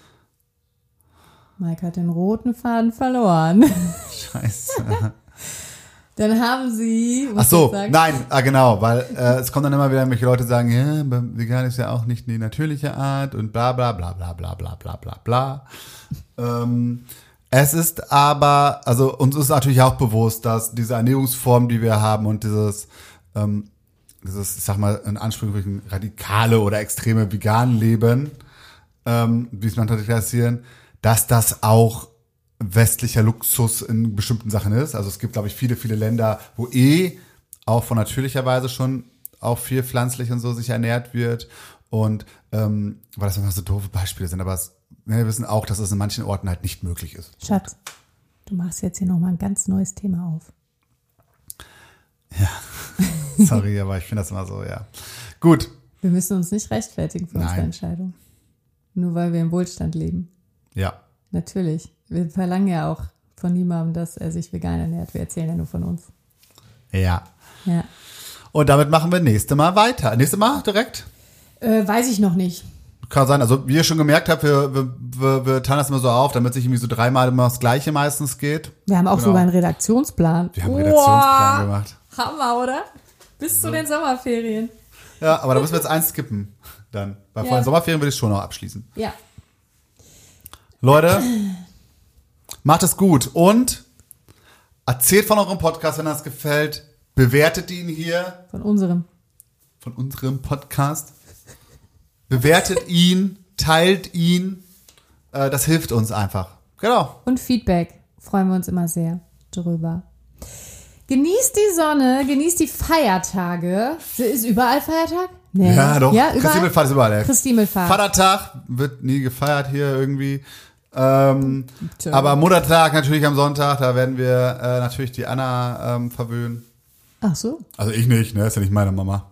Mike hat den roten Faden verloren. Scheiße. Dann haben sie. Ach so, nein, ah, genau, weil äh, es kommen dann immer wieder irgendwelche Leute, die sagen, ja, beim Vegan ist ja auch nicht die natürliche Art und bla bla bla bla bla bla bla bla bla. ähm, es ist aber, also uns ist natürlich auch bewusst, dass diese Ernährungsform, die wir haben und dieses, ähm, dieses, ich sag mal, in Anführungsstrichen radikale oder extreme Vegan-Leben, ähm, wie es manchmal klassieren, dass das auch westlicher Luxus in bestimmten Sachen ist. Also es gibt, glaube ich, viele, viele Länder, wo eh auch von natürlicher Weise schon auch viel pflanzlich und so sich ernährt wird. Und ähm, weil das immer so doofe Beispiele sind, aber es, ne, wir wissen auch, dass es in manchen Orten halt nicht möglich ist. Schatz, du machst jetzt hier nochmal ein ganz neues Thema auf. Ja, sorry, aber ich finde das immer so, ja. Gut. Wir müssen uns nicht rechtfertigen für unsere Nein. Entscheidung. Nur weil wir im Wohlstand leben. Ja. Natürlich. Wir verlangen ja auch von niemandem, dass er sich vegan ernährt. Wir erzählen ja nur von uns. Ja. Ja. Und damit machen wir nächste Mal weiter. Nächste Mal direkt? Äh, weiß ich noch nicht. Kann sein. Also wie ihr schon gemerkt habt, wir, wir, wir, wir teilen das immer so auf, damit sich irgendwie so dreimal immer das Gleiche meistens geht. Wir haben auch Genau. sogar einen Redaktionsplan. Wir haben einen Redaktionsplan Wow. gemacht. Hammer, oder? Bis zu den Sommerferien. Ja, aber da müssen wir jetzt eins skippen. Dann. Bei Ja. vor den Sommerferien will ich schon noch abschließen. Ja. Leute, macht es gut und erzählt von eurem Podcast, wenn das gefällt. Bewertet ihn hier. Von unserem. Von unserem Podcast. Bewertet ihn, teilt ihn. Äh, das hilft uns einfach. Genau. Und Feedback. Freuen wir uns immer sehr drüber. Genießt die Sonne, genießt die Feiertage. Ist überall Feiertag? Nee. Ja, doch. Ja, Christi überall? Himmelfahrt ist überall. ey. Christi Himmelfahrt. Vatertag wird nie gefeiert hier irgendwie. Ähm, Tja. aber Muttertag natürlich am Sonntag, da werden wir äh, natürlich die Anna ähm, verwöhnen. Ach so. Also ich nicht, ne? Ist ja nicht meine Mama.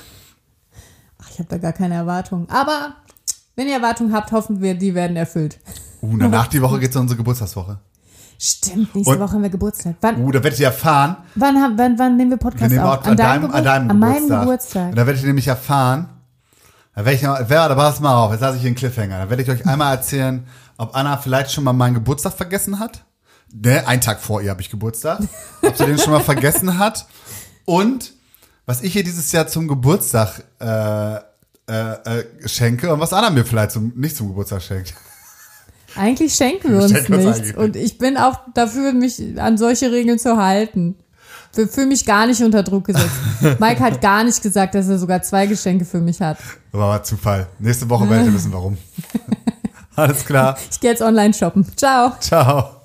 Ach, ich habe da gar keine Erwartungen. Aber wenn ihr Erwartungen habt, hoffen wir, die werden erfüllt. Uh, danach die Woche geht's in unsere Geburtstagswoche. Stimmt, nächste Und- Woche haben wir Geburtstag. Wann, Uh, da werdet ihr erfahren, wann, haben, wann, wann nehmen wir wir Podcast nehmen auf? auch an, deinem, an deinem an Geburtstag. meinem Geburtstag. Und da werdet ihr nämlich erfahren, da werde ich noch, wer, da pass mal auf, jetzt lasse ich hier einen Cliffhanger. Da werde ich euch einmal erzählen, ob Anna vielleicht schon mal meinen Geburtstag vergessen hat. Ne, einen Tag vor ihr habe ich Geburtstag. Ob sie den schon mal vergessen hat. Und was ich ihr dieses Jahr zum Geburtstag äh, äh, äh, schenke und was Anna mir vielleicht zum, nicht zum Geburtstag schenkt. Eigentlich schenken wir uns Schenken uns nichts. eigentlich Und ich bin auch dafür, mich an solche Regeln zu halten. Ich fühle mich gar nicht unter Druck gesetzt. Mike hat gar nicht gesagt, dass er sogar zwei Geschenke für mich hat. Aber war Zufall. Nächste Woche werdet ihr wissen, warum. Alles klar. Ich gehe jetzt online shoppen. Ciao. Ciao.